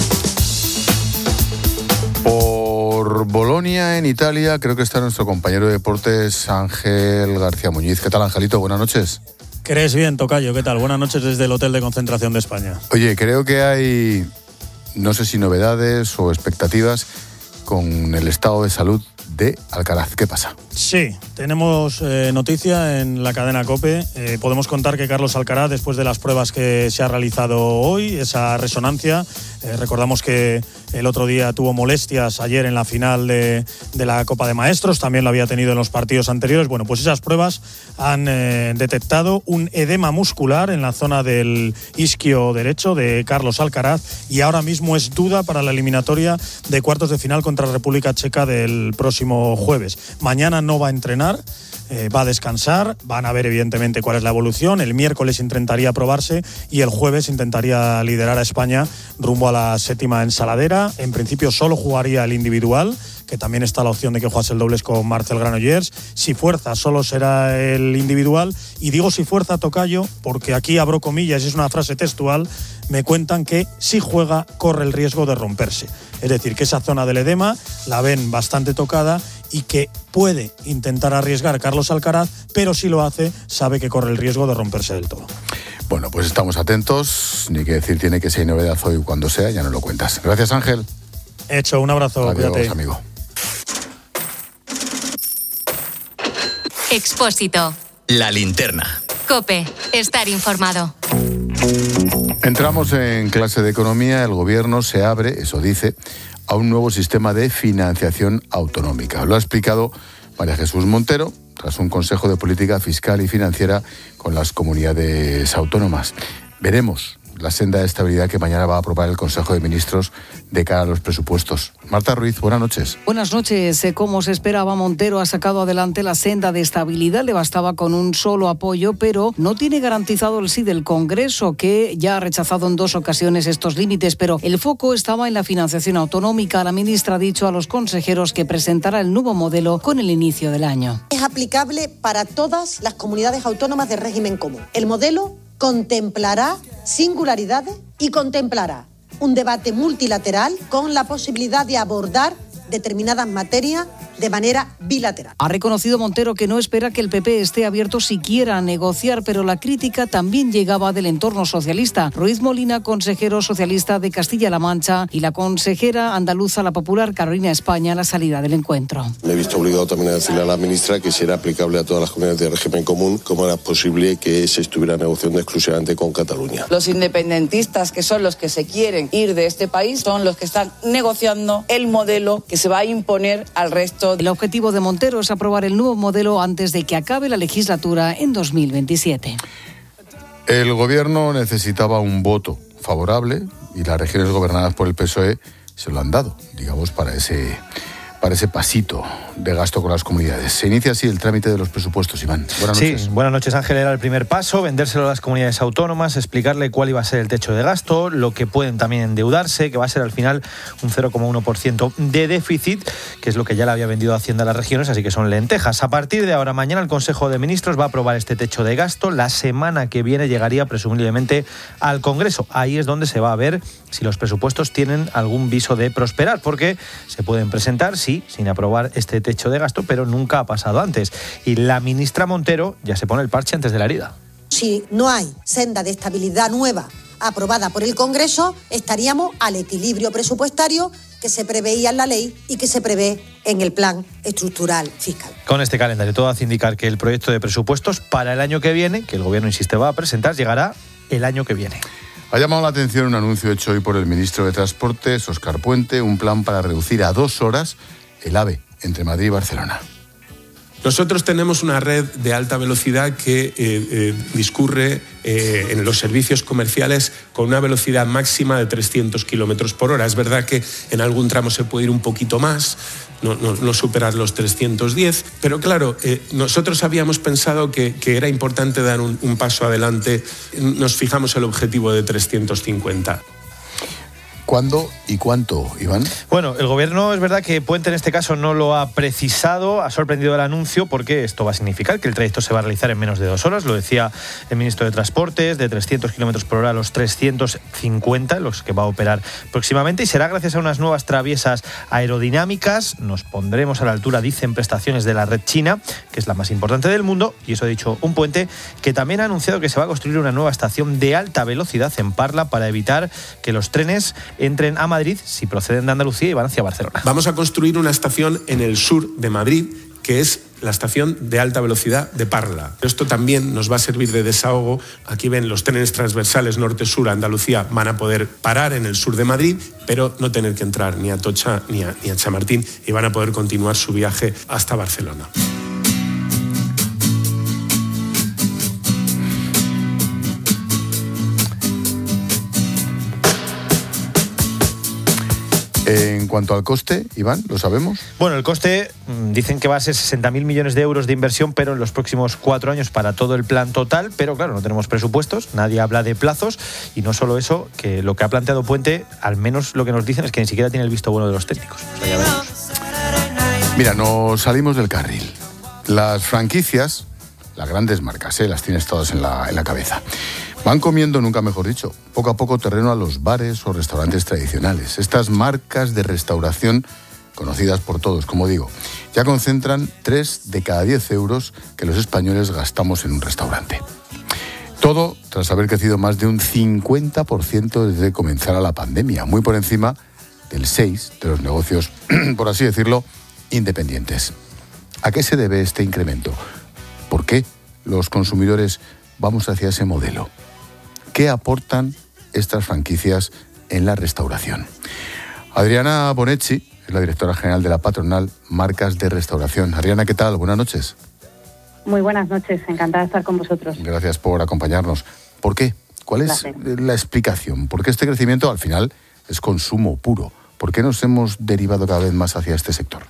Por Bolonia, en Italia, creo que está nuestro compañero de deportes Ángel García Muñiz. ¿Qué tal, Angelito? Buenas noches. ¿Crees bien, tocayo? ¿Qué tal? Buenas noches desde el Hotel de Concentración de España. Oye, creo que hay, no sé si novedades o expectativas con el estado de salud de Alcaraz. ¿Qué pasa? Sí, tenemos eh, noticia en la cadena COPE. Eh, podemos contar que Carlos Alcaraz, después de las pruebas que se ha realizado hoy, esa resonancia, eh, recordamos que el otro día tuvo molestias ayer en la final de, de la Copa de Maestros, también lo había tenido en los partidos anteriores. Bueno, pues esas pruebas han eh, detectado un edema muscular en la zona del isquio derecho de Carlos Alcaraz y ahora mismo es duda para la eliminatoria de cuartos de final contra República Checa del próximo jueves. Mañana no va a entrenar, eh, va a descansar, van a ver evidentemente cuál es la evolución. El miércoles intentaría probarse y el jueves intentaría liderar a España rumbo a la séptima ensaladera. En principio solo jugaría el individual, que también está la opción de que jugase el dobles con Marcel Granollers. Si fuerza, solo será el individual. Y digo si fuerza, tocayo, porque aquí abro comillas, es una frase textual, me cuentan que si juega corre el riesgo de romperse. Es decir, que esa zona del edema la ven bastante tocada y que puede intentar arriesgar Carlos Alcaraz, pero si lo hace, sabe que corre el riesgo de romperse del todo. Bueno, pues estamos atentos. Ni que decir tiene que si hay novedad hoy cuando sea, ya nos lo cuentas. Gracias, Ángel. Hecho, un abrazo. Adiós, cuídate. Amigo. Expósito. La linterna. COPE. Estar informado. Entramos en clase de economía. El gobierno se abre, eso dice, a un nuevo sistema de financiación autonómica. Lo ha explicado María Jesús Montero tras un consejo de política fiscal y financiera con las comunidades autónomas. Veremos la senda de estabilidad que mañana va a aprobar el Consejo de Ministros de cara a los presupuestos. Marta Ruiz, buenas noches. Buenas noches. Como se esperaba, Montero ha sacado adelante la senda de estabilidad. Le bastaba con un solo apoyo, pero no tiene garantizado el sí del Congreso, que ya ha rechazado en dos ocasiones estos límites. Pero el foco estaba en la financiación autonómica. La ministra ha dicho a los consejeros que presentará el nuevo modelo con el inicio del año. Es aplicable para todas las comunidades autónomas de régimen común. El modelo contemplará singularidades y contemplará un debate multilateral con la posibilidad de abordar determinadas materias de manera bilateral. Ha reconocido Montero que no espera que el P P esté abierto siquiera a negociar, pero la crítica también llegaba del entorno socialista. Ruiz Molina, consejero socialista de Castilla-La Mancha, y la consejera andaluza, la popular Carolina España, a la salida del encuentro. Me he visto obligado también a decirle a la ministra que si era aplicable a todas las comunidades de régimen común, cómo era posible que se estuviera negociando exclusivamente con Cataluña. Los independentistas, que son los que se quieren ir de este país, son los que están negociando el modelo que se va a imponer al resto. El objetivo de Montero es aprobar el nuevo modelo antes de que acabe la legislatura en dos mil veintisiete. El gobierno necesitaba un voto favorable y las regiones gobernadas por el P S O E se lo han dado, digamos, para ese, para ese pasito de gasto con las comunidades. Se inicia así el trámite de los presupuestos, Iván. Buenas noches. Sí, buenas noches, Ángel. Era el primer paso, vendérselo a las comunidades autónomas, explicarle cuál iba a ser el techo de gasto, lo que pueden también endeudarse, que va a ser al final un cero coma uno por ciento de déficit, que es lo que ya le había vendido Hacienda a las regiones, así que son lentejas. A partir de ahora, mañana el Consejo de Ministros va a aprobar este techo de gasto. La semana que viene llegaría presumiblemente al Congreso. Ahí es donde se va a ver si los presupuestos tienen algún viso de prosperar, porque se pueden presentar, sí, sin aprobar este techo de gasto, pero nunca ha pasado antes. Y la ministra Montero ya se pone el parche antes de la herida. Si no hay senda de estabilidad nueva aprobada por el Congreso, estaríamos al equilibrio presupuestario que se preveía en la ley y que se prevé en el plan estructural fiscal. Con este calendario todo hace indicar que el proyecto de presupuestos para el año que viene, que el Gobierno insiste va a presentar, llegará el año que viene. Ha llamado la atención un anuncio hecho hoy por el ministro de Transportes, Óscar Puente, un plan para reducir a dos horas el AVE entre Madrid y Barcelona. Nosotros tenemos una red de alta velocidad que eh, eh, discurre eh, en los servicios comerciales con una velocidad máxima de trescientos kilómetros por hora. Es verdad que en algún tramo se puede ir un poquito más, no, no, no superar los trescientos diez, pero claro, eh, nosotros habíamos pensado que, que era importante dar un, un paso adelante. Nos fijamos el objetivo de trescientos cincuenta. ¿Cuándo y cuánto, Iván? Bueno, el gobierno es verdad que Puente en este caso no lo ha precisado, ha sorprendido el anuncio porque esto va a significar que el trayecto se va a realizar en menos de dos horas, lo decía el ministro de Transportes, de trescientos kilómetros por hora a los trescientos cincuenta, los que va a operar próximamente, y será gracias a unas nuevas traviesas aerodinámicas. Nos pondremos a la altura, dicen, prestaciones de la red china, que es la más importante del mundo, y eso ha dicho un Puente, que también ha anunciado que se va a construir una nueva estación de alta velocidad en Parla para evitar que los trenes entren a Madrid si proceden de Andalucía y van hacia Barcelona. Vamos a construir una estación en el sur de Madrid, que es la estación de alta velocidad de Parla. Esto también nos va a servir de desahogo. Aquí ven los trenes transversales norte-sur a Andalucía, van a poder parar en el sur de Madrid, pero no tener que entrar ni a Atocha ni a, ni a Chamartín, y van a poder continuar su viaje hasta Barcelona. En cuanto al coste, Iván, ¿lo sabemos? Bueno, el coste dicen que va a ser sesenta mil millones de euros de inversión, pero en los próximos cuatro años para todo el plan total. Pero claro, no tenemos presupuestos, nadie habla de plazos, y no solo eso, que lo que ha planteado Puente, al menos lo que nos dicen es que ni siquiera tiene el visto bueno de los técnicos. O sea, ya veremos. Mira, nos salimos del carril. Las franquicias, las grandes marcas, ¿eh? Las tienes todas en la, en la cabeza. Van comiendo, nunca mejor dicho, poco a poco terreno a los bares o restaurantes tradicionales. Estas marcas de restauración, conocidas por todos, como digo, ya concentran tres de cada diez euros que los españoles gastamos en un restaurante. Todo tras haber crecido más de un cincuenta por ciento desde que comenzara la pandemia, muy por encima del seis por ciento de los negocios, por así decirlo, independientes. ¿A qué se debe este incremento? ¿Por qué los consumidores vamos hacia ese modelo? ¿Qué aportan estas franquicias en la restauración? Adriana Bonecci es la directora general de la patronal Marcas de Restauración. Adriana, ¿qué tal? Buenas noches. Muy buenas noches, encantada de estar con vosotros. Gracias por acompañarnos. ¿Por qué? ¿Cuál es Gracias. la explicación? ¿Por qué este crecimiento al final es consumo puro? ¿Por qué nos hemos derivado cada vez más hacia este sector?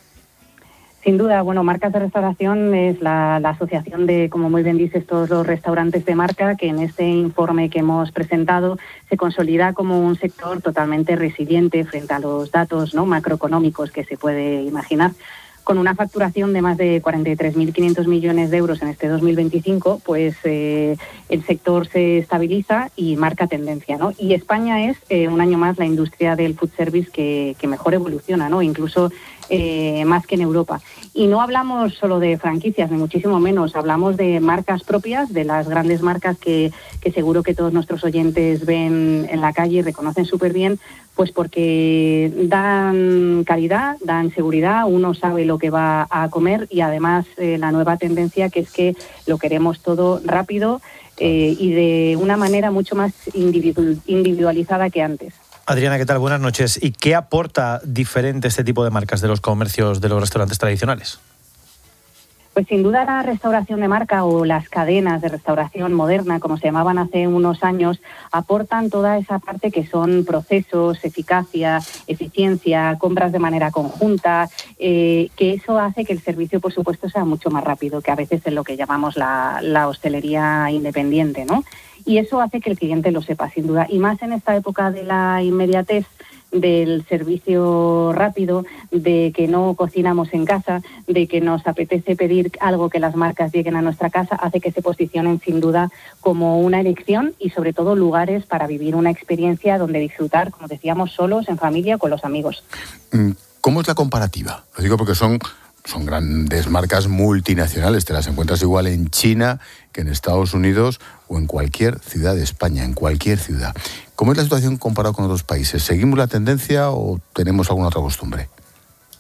Sin duda, bueno, Marcas de Restauración es la, la asociación de, como muy bien dices, todos los restaurantes de marca, que en este informe que hemos presentado se consolida como un sector totalmente resiliente frente a los datos, ¿no?, macroeconómicos que se puede imaginar. Con una facturación de más de cuarenta y tres mil quinientos millones de euros en este dos mil veinticinco, pues eh, el sector se estabiliza y marca tendencia, ¿no? Y España es eh, un año más la industria del food service que, que mejor evoluciona, ¿no? Incluso eh, más que en Europa. Y no hablamos solo de franquicias, ni muchísimo menos, hablamos de marcas propias, de las grandes marcas que, que seguro que todos nuestros oyentes ven en la calle y reconocen súper bien, pues porque dan calidad, dan seguridad, uno sabe lo que va a comer, y además eh, la nueva tendencia, que es que lo queremos todo rápido eh, y de una manera mucho más individu- individualizada que antes. Adriana, ¿qué tal? Buenas noches. ¿Y qué aporta diferente este tipo de marcas de los comercios, de los restaurantes tradicionales? Pues sin duda la restauración de marca o las cadenas de restauración moderna, como se llamaban hace unos años, aportan toda esa parte que son procesos, eficacia, eficiencia, compras de manera conjunta, eh, que eso hace que el servicio, por supuesto, sea mucho más rápido que a veces en lo que llamamos la, la hostelería independiente, ¿no? Y eso hace que el cliente lo sepa, sin duda. Y más en esta época de la inmediatez, del servicio rápido, de que no cocinamos en casa, de que nos apetece pedir algo que las marcas lleguen a nuestra casa, hace que se posicionen sin duda como una elección y sobre todo lugares para vivir una experiencia donde disfrutar, como decíamos, solos, en familia o con los amigos. ¿Cómo es la comparativa? Lo digo porque son... Son grandes marcas multinacionales, te las encuentras igual en China que en Estados Unidos o en cualquier ciudad de España, en cualquier ciudad. ¿Cómo es la situación comparada con otros países? ¿Seguimos la tendencia o tenemos alguna otra costumbre?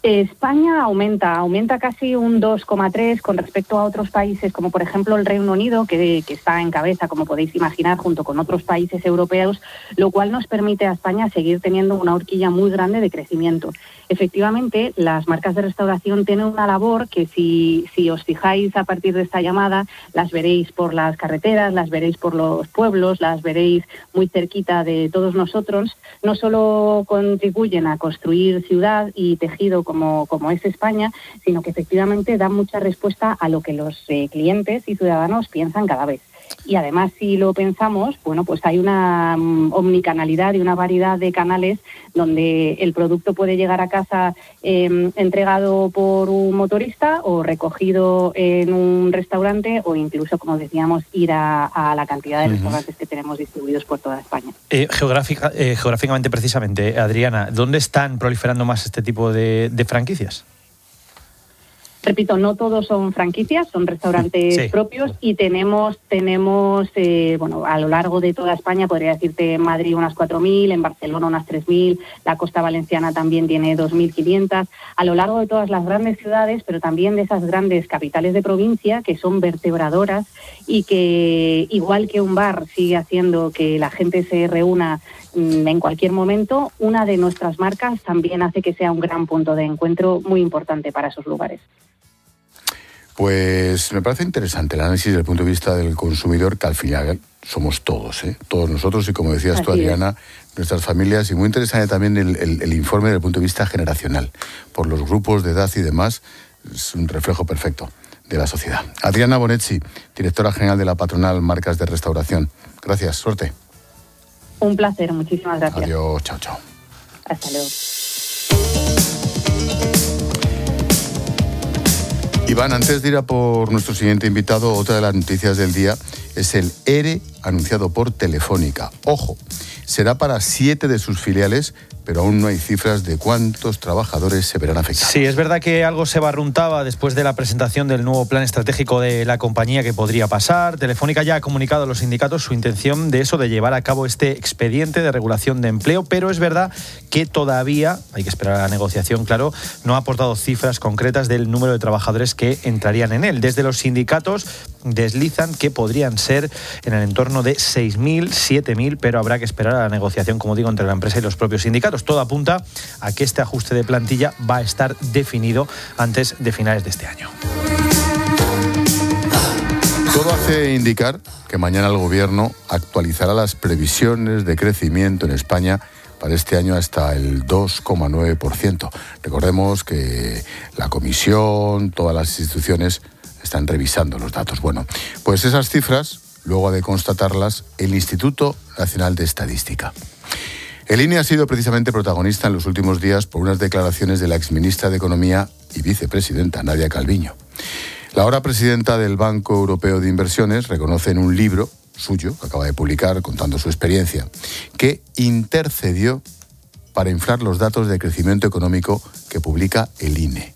España aumenta, aumenta casi un dos coma tres con respecto a otros países, como por ejemplo el Reino Unido, que, que está en cabeza, como podéis imaginar, junto con otros países europeos, lo cual nos permite a España seguir teniendo una horquilla muy grande de crecimiento. Efectivamente, las marcas de restauración tienen una labor que si, si os fijáis a partir de esta llamada, las veréis por las carreteras, las veréis por los pueblos, las veréis muy cerquita de todos nosotros. No solo contribuyen a construir ciudad y tejido como, como es España, sino que efectivamente dan mucha respuesta a lo que los eh, clientes y ciudadanos piensan cada vez. Y además, si lo pensamos, bueno, pues hay una um, omnicanalidad y una variedad de canales donde el producto puede llegar a casa eh, entregado por un motorista o recogido en un restaurante o incluso, como decíamos, ir a, a la cantidad de uh-huh. restaurantes que tenemos distribuidos por toda España. Eh, geográfica, eh, geográficamente, precisamente, Adriana, ¿dónde están proliferando más este tipo de, de franquicias? Repito, no todos son franquicias, son restaurantes sí. propios y tenemos, tenemos eh, bueno, a lo largo de toda España, podría decirte en Madrid unas cuatro mil, en Barcelona unas tres mil, la Costa Valenciana también tiene dos mil quinientas, a lo largo de todas las grandes ciudades, pero también de esas grandes capitales de provincia que son vertebradoras y que, igual que un bar sigue haciendo que la gente se reúna en cualquier momento, una de nuestras marcas también hace que sea un gran punto de encuentro muy importante para esos lugares. Pues me parece interesante el análisis desde el punto de vista del consumidor, que al final somos todos, ¿eh? todos nosotros y, como decías Así tú, Adriana, es. nuestras familias, y muy interesante también el, el, el informe desde el punto de vista generacional, por los grupos de edad y demás, es un reflejo perfecto de la sociedad. Adriana Bonezzi, directora general de la patronal Marcas de Restauración. Gracias, suerte. Un placer, muchísimas gracias. Adiós, chao, chao. Hasta luego. Iván, antes de ir a por nuestro siguiente invitado, otra de las noticias del día es el ERE anunciado por Telefónica. Ojo, será para siete de sus filiales, pero aún no hay cifras de cuántos trabajadores se verán afectados. Sí, es verdad que algo se barruntaba después de la presentación del nuevo plan estratégico de la compañía que podría pasar. Telefónica ya ha comunicado a los sindicatos su intención de eso, de llevar a cabo este expediente de regulación de empleo, pero es verdad que todavía, hay que esperar a la negociación, claro, no ha aportado cifras concretas del número de trabajadores que entrarían en él. Desde los sindicatos deslizan que podrían ser en el entorno de seis mil, siete mil, pero habrá que esperar a la negociación, como digo, entre la empresa y los propios sindicatos. Todo apunta a que este ajuste de plantilla va a estar definido antes de finales de este año. Todo hace indicar que mañana el Gobierno actualizará las previsiones de crecimiento en España para este año hasta el dos coma nueve por ciento. Recordemos que la Comisión, todas las instituciones están revisando los datos. Bueno, pues esas cifras luego ha de constatarlas el Instituto Nacional de Estadística. El I N E ha sido precisamente protagonista en los últimos días por unas declaraciones de la exministra de Economía y vicepresidenta Nadia Calviño. La ahora presidenta del Banco Europeo de Inversiones reconoce en un libro suyo, que acaba de publicar contando su experiencia, que intercedió para inflar los datos de crecimiento económico que publica el I N E.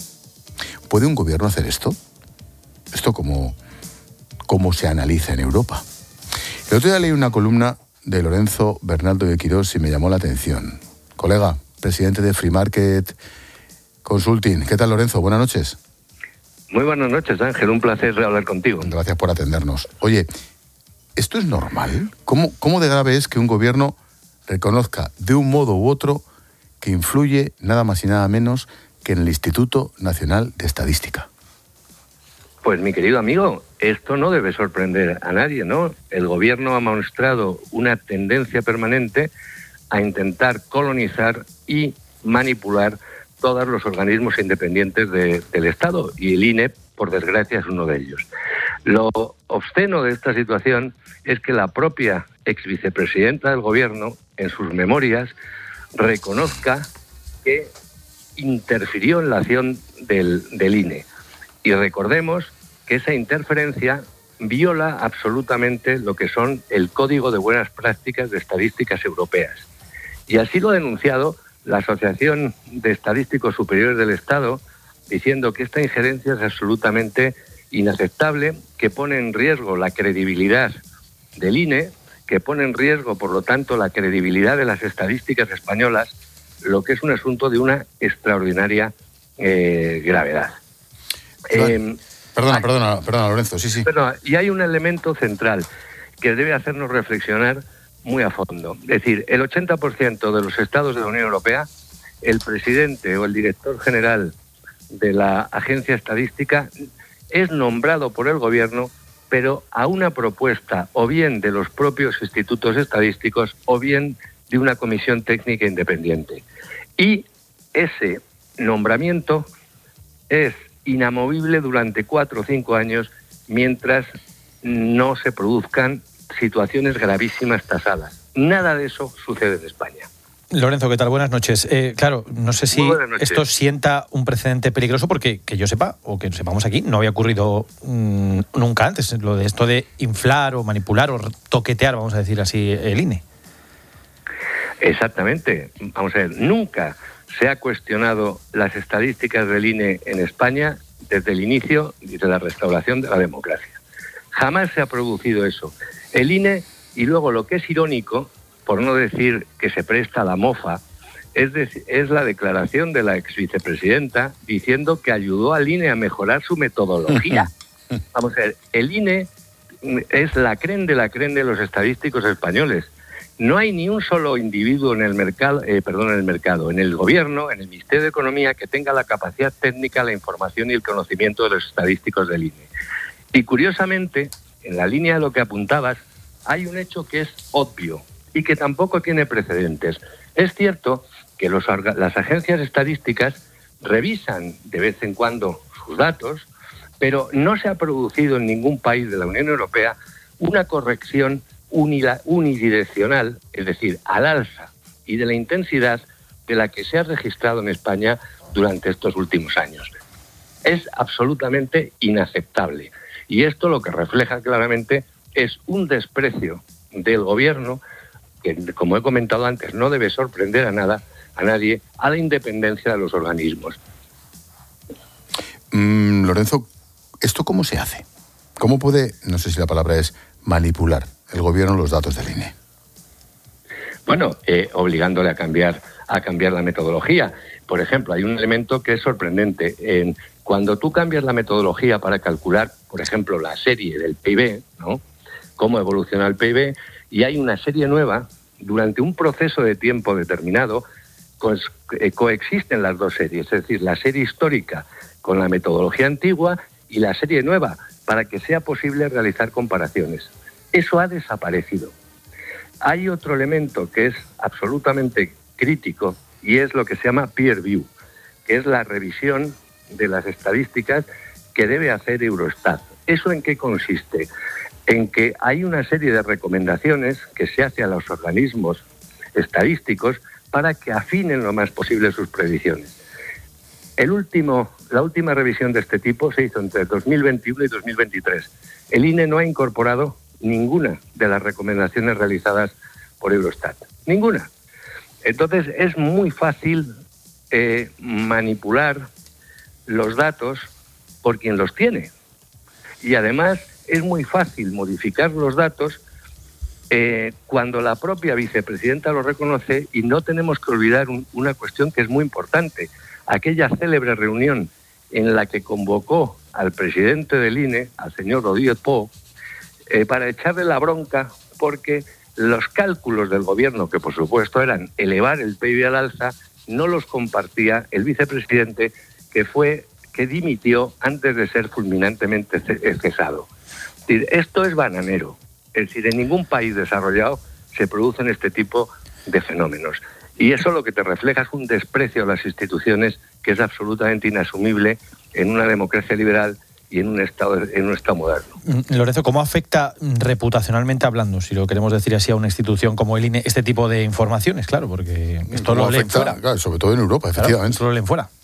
¿Puede un gobierno hacer esto? ¿Esto cómo, cómo se analiza en Europa? El otro día leí una columna de Lorenzo Bernaldo de Quirós y me llamó la atención. Colega, presidente de Free Market Consulting. ¿Qué tal, Lorenzo? Buenas noches. Muy buenas noches, Ángel. Un placer hablar contigo. Gracias por atendernos. Oye, ¿esto es normal? ¿Cómo, cómo de grave es que un gobierno reconozca de un modo u otro que influye nada más y nada menos que en el Instituto Nacional de Estadística? Pues, mi querido amigo, esto no debe sorprender a nadie, ¿no? El gobierno ha mostrado una tendencia permanente a intentar colonizar y manipular todos los organismos independientes de, del Estado, y el I N E, por desgracia, es uno de ellos. Lo obsceno de esta situación es que la propia exvicepresidenta del gobierno, en sus memorias, reconozca que interfirió en la acción del, del I N E. Y recordemos que esa interferencia viola absolutamente lo que son el Código de Buenas Prácticas de Estadísticas Europeas. Y así lo ha denunciado la Asociación de Estadísticos Superiores del Estado, diciendo que esta injerencia es absolutamente inaceptable, que pone en riesgo la credibilidad del I N E, que pone en riesgo, por lo tanto, la credibilidad de las estadísticas españolas, lo que es un asunto de una extraordinaria eh, gravedad. Eh, perdona, perdona, perdona, Lorenzo, sí, sí. Perdona, y hay un elemento central que debe hacernos reflexionar muy a fondo. Es decir, el ochenta por ciento de los estados de la Unión Europea, el presidente o el director general de la agencia estadística es nombrado por el gobierno, pero a una propuesta o bien de los propios institutos estadísticos o bien de una comisión técnica independiente. Y ese nombramiento es inamovible durante cuatro o cinco años mientras no se produzcan situaciones gravísimas tasadas. Nada de eso sucede en España. Lorenzo, ¿qué tal? Buenas noches. Eh, claro, no sé si esto sienta un precedente peligroso porque, que yo sepa, o que sepamos aquí, no había ocurrido mmm, nunca antes, lo de esto de inflar o manipular o toquetear, vamos a decir así, el I N E. Exactamente. Vamos a ver, nunca se ha cuestionado las estadísticas del I N E en España desde el inicio y de la restauración de la democracia. Jamás se ha producido eso. El I N E, y luego lo que es irónico, por no decir que se presta a la mofa, es, de, es la declaración de la ex vicepresidenta diciendo que ayudó al I N E a mejorar su metodología. Vamos a ver, el I N E es la creen de la creen de los estadísticos españoles. No hay ni un solo individuo en el mercado, eh, perdón, en el mercado, en el gobierno, en el Ministerio de Economía, que tenga la capacidad técnica, la información y el conocimiento de los estadísticos del I N E. Y curiosamente, en la línea de lo que apuntabas, hay un hecho que es obvio y que tampoco tiene precedentes. Es cierto que los, las agencias estadísticas revisan de vez en cuando sus datos, pero no se ha producido en ningún país de la Unión Europea una corrección unidireccional, es decir, al alza y de la intensidad de la que se ha registrado en España durante estos últimos años. Es absolutamente inaceptable. Y esto lo que refleja claramente es un desprecio del gobierno que, como he comentado antes, no debe sorprender a nada, a nadie, a la independencia de los organismos. Mm, Lorenzo, ¿esto cómo se hace? ¿Cómo puede, no sé si la palabra es manipular el gobierno los datos del I N E? Bueno, eh, obligándole a cambiar, a cambiar la metodología. Por ejemplo, hay un elemento que es sorprendente. En, cuando tú cambias la metodología para calcular, por ejemplo, la serie del P I B, ¿no?, cómo evoluciona el P I B, y hay una serie nueva, durante un proceso de tiempo determinado, co- eh, coexisten las dos series, es decir, la serie histórica con la metodología antigua y la serie nueva, para que sea posible realizar comparaciones. Eso ha desaparecido. Hay otro elemento que es absolutamente crítico y es lo que se llama peer view, que es la revisión de las estadísticas que debe hacer Eurostat. ¿Eso en qué consiste? En que hay una serie de recomendaciones que se hace a los organismos estadísticos para que afinen lo más posible sus predicciones. El último, la última revisión de este tipo se hizo entre dos mil veintiuno y dos mil veintitrés. El I N E no ha incorporado ninguna de las recomendaciones realizadas por Eurostat. Ninguna. Entonces es muy fácil eh, manipular los datos por quien los tiene. Y además es muy fácil modificar los datos eh, cuando la propia vicepresidenta lo reconoce, y no tenemos que olvidar un, una cuestión que es muy importante. Aquella célebre reunión en la que convocó al presidente del I N E, al señor Rodríguez Po, eh, para echarle la bronca porque los cálculos del gobierno, que por supuesto eran elevar el P I B al alza, no los compartía el vicepresidente, que fue que dimitió antes de ser fulminantemente cesado. Esto es bananero. Es decir, en ningún país desarrollado se producen este tipo de fenómenos. Y eso lo que te refleja es un desprecio a las instituciones que es absolutamente inasumible en una democracia liberal y en un estado en un estado moderno. Lorenzo, ¿cómo afecta reputacionalmente hablando, si lo queremos decir así, a una institución como el I N E este tipo de informaciones? Claro, porque esto lo leen fuera. Claro, sobre todo en Europa, efectivamente. Claro, esto lo leen fuera.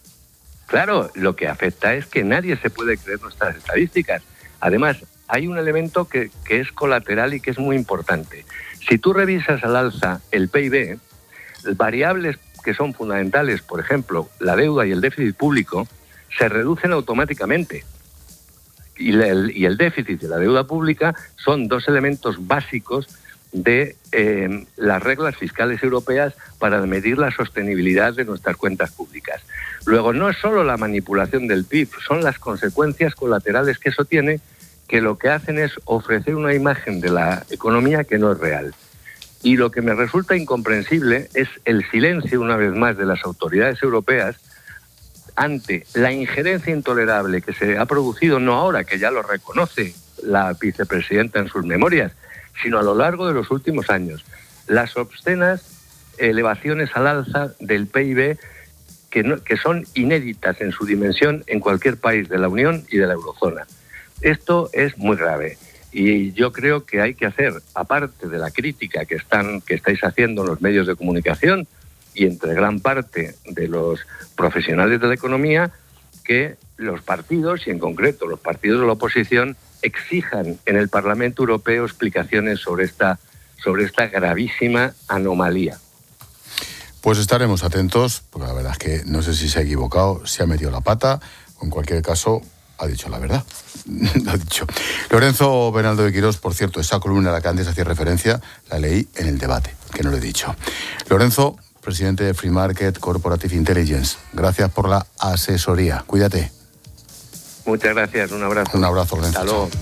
Claro, lo que afecta es que nadie se puede creer nuestras estadísticas. Además, hay un elemento que, que es colateral y que es muy importante. Si tú revisas al alza el P I B, variables que son fundamentales, por ejemplo, la deuda y el déficit público, se reducen automáticamente. Y el, y el déficit y la deuda pública son dos elementos básicos de eh, las reglas fiscales europeas para medir la sostenibilidad de nuestras cuentas públicas. Luego, no es solo la manipulación del P I B, son las consecuencias colaterales que eso tiene, que lo que hacen es ofrecer una imagen de la economía que no es real. Y lo que me resulta incomprensible es el silencio, una vez más, de las autoridades europeas ante la injerencia intolerable que se ha producido, no ahora, que ya lo reconoce la vicepresidenta en sus memorias, sino a lo largo de los últimos años. Las obscenas elevaciones al alza del P I B que, no, que son inéditas en su dimensión en cualquier país de la Unión y de la Eurozona. Esto es muy grave y yo creo que hay que hacer, aparte de la crítica que, están, que estáis haciendo en los medios de comunicación y entre gran parte de los profesionales de la economía, que los partidos, y en concreto los partidos de la oposición, exijan en el Parlamento Europeo explicaciones sobre esta, sobre esta gravísima anomalía. Pues estaremos atentos, porque la verdad es que no sé si se ha equivocado, se ha metido la pata, o en cualquier caso ha dicho la verdad. Lo ha dicho. Lorenzo Bernaldo de Quirós, por cierto, esa columna a la que antes hacía referencia, la leí en el debate, que no lo he dicho. Lorenzo, presidente de Free Market Corporative Intelligence, gracias por la asesoría. Cuídate. Muchas gracias, un abrazo. Un abrazo, Lorenzo. Hasta luego.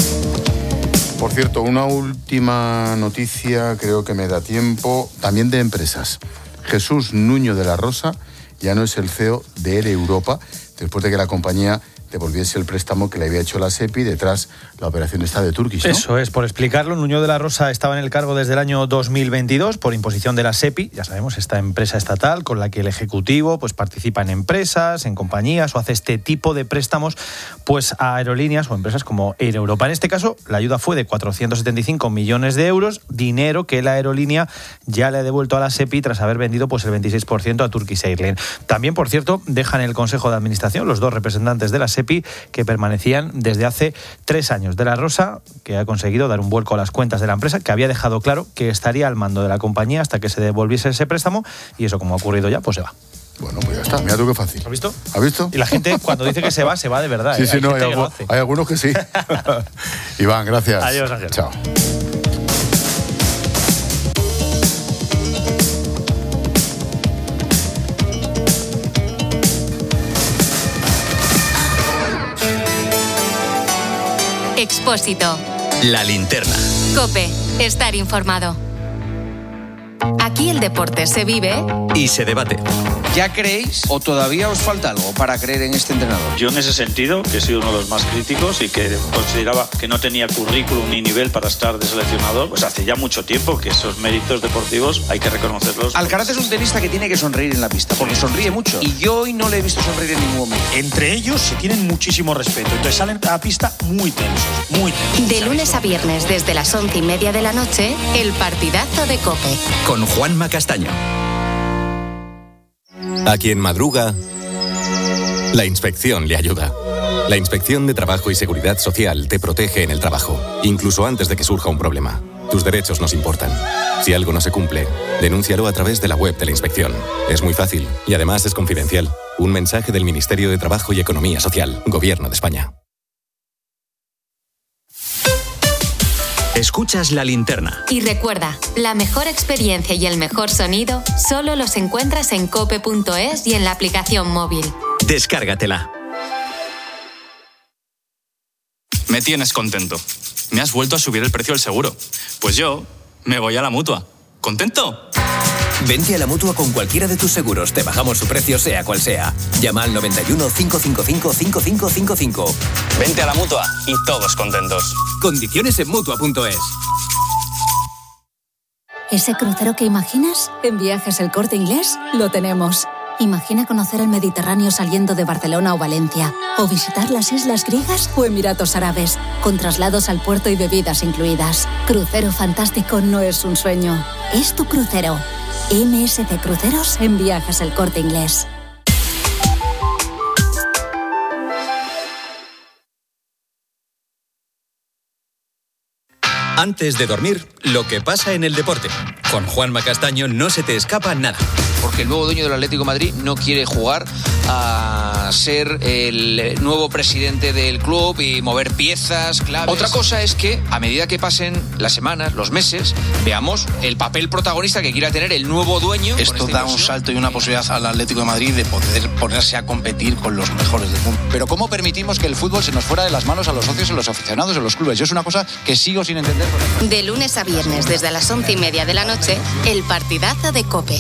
Por cierto, una última noticia, creo que me da tiempo, también de empresas. Jesús Nuño de la Rosa ya no es el C E O de Air Europa, después de que la compañía devolviese el préstamo que le había hecho la SEPI, detrás la operación está de Turkish, ¿no? Eso es, por explicarlo, Nuño de la Rosa estaba en el cargo desde el año dos mil veintidós por imposición de la SEPI, ya sabemos, esta empresa estatal con la que el Ejecutivo pues participa en empresas, en compañías o hace este tipo de préstamos pues a aerolíneas o empresas como Air Europa. En este caso, la ayuda fue de cuatrocientos setenta y cinco millones de euros, dinero que la aerolínea ya le ha devuelto a la SEPI tras haber vendido pues el veintiséis por ciento a Turkish Airlines. También, por cierto, dejan el Consejo de Administración los dos representantes de la SEPI que permanecían desde hace tres años. De la Rosa, que ha conseguido dar un vuelco a las cuentas de la empresa, que había dejado claro que estaría al mando de la compañía hasta que se devolviese ese préstamo, y eso, como ha ocurrido ya, pues se va. Bueno, pues ya está, mira tú qué fácil. ¿Has visto? ¿Has visto? Y la gente cuando dice que se va, se va de verdad. Sí, ¿eh? sí, hay no, hay, algu- hay algunos que sí. Iván, gracias. Adiós, Ángel. Chao. Expósito. La linterna. COPE. Estar informado. Aquí el deporte se vive y se debate. ¿Ya creéis o todavía os falta algo para creer en este entrenador? Yo en ese sentido, que he sido uno de los más críticos y que consideraba que no tenía currículum ni nivel para estar de seleccionador, pues hace ya mucho tiempo que esos méritos deportivos hay que reconocerlos. Alcaraz es un tenista que tiene que sonreír en la pista, porque sonríe mucho. Y yo hoy no le he visto sonreír en ningún momento. Entre ellos se tienen muchísimo respeto, entonces salen a la pista muy tensos, muy tensos. de lunes a viernes desde las once y media de la noche, el partidazo de COPE. Con Juanma Castaño. A quien madruga, la inspección le ayuda. La Inspección de Trabajo y Seguridad Social te protege en el trabajo, incluso antes de que surja un problema. Tus derechos nos importan. Si algo no se cumple, denúncialo a través de la web de la inspección. Es muy fácil y además es confidencial. Un mensaje del Ministerio de Trabajo y Economía Social, Gobierno de España. Escuchas La Linterna. Y recuerda, la mejor experiencia y el mejor sonido solo los encuentras en cope punto es y en la aplicación móvil. Descárgatela. Me tienes contento. Me has vuelto a subir el precio del seguro. Pues yo me voy a la Mutua. ¿Contento? Vente a la Mutua con cualquiera de tus seguros. Te bajamos su precio sea cual sea. Llama al noventa y uno, cinco cinco cinco, cinco cinco cinco cinco. Vente a la Mutua y todos contentos. Condiciones en Mutua punto es. ¿Ese crucero que imaginas? En Viajes El Corte Inglés lo tenemos. Imagina conocer el Mediterráneo saliendo de Barcelona o Valencia, o visitar las islas griegas o Emiratos Árabes, con traslados al puerto y bebidas incluidas. Crucero fantástico no es un sueño, es tu crucero. M S C Cruceros en Viajes El Corte Inglés. Antes de dormir, lo que pasa en el deporte. Con Juanma Castaño no se te escapa nada. Porque el nuevo dueño del Atlético de Madrid no quiere jugar a para ser el nuevo presidente del club y mover piezas claves. Otra cosa es que a medida que pasen las semanas, los meses, veamos el papel protagonista que quiera tener el nuevo dueño. Esto da un salto y una posibilidad al Atlético de Madrid de poder ponerse a competir con los mejores del mundo. Pero ¿cómo permitimos que el fútbol se nos fuera de las manos a los socios, a los aficionados, a los clubes? Yo es una cosa que sigo sin entender. De lunes a viernes, desde las once y media de la noche, el partidazo de COPE.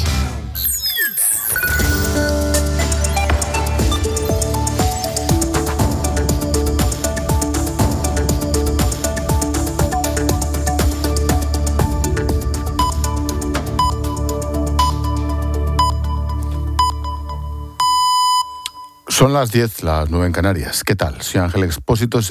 Son las diez, las nueve en Canarias. ¿Qué tal? Soy Ángel Expósito.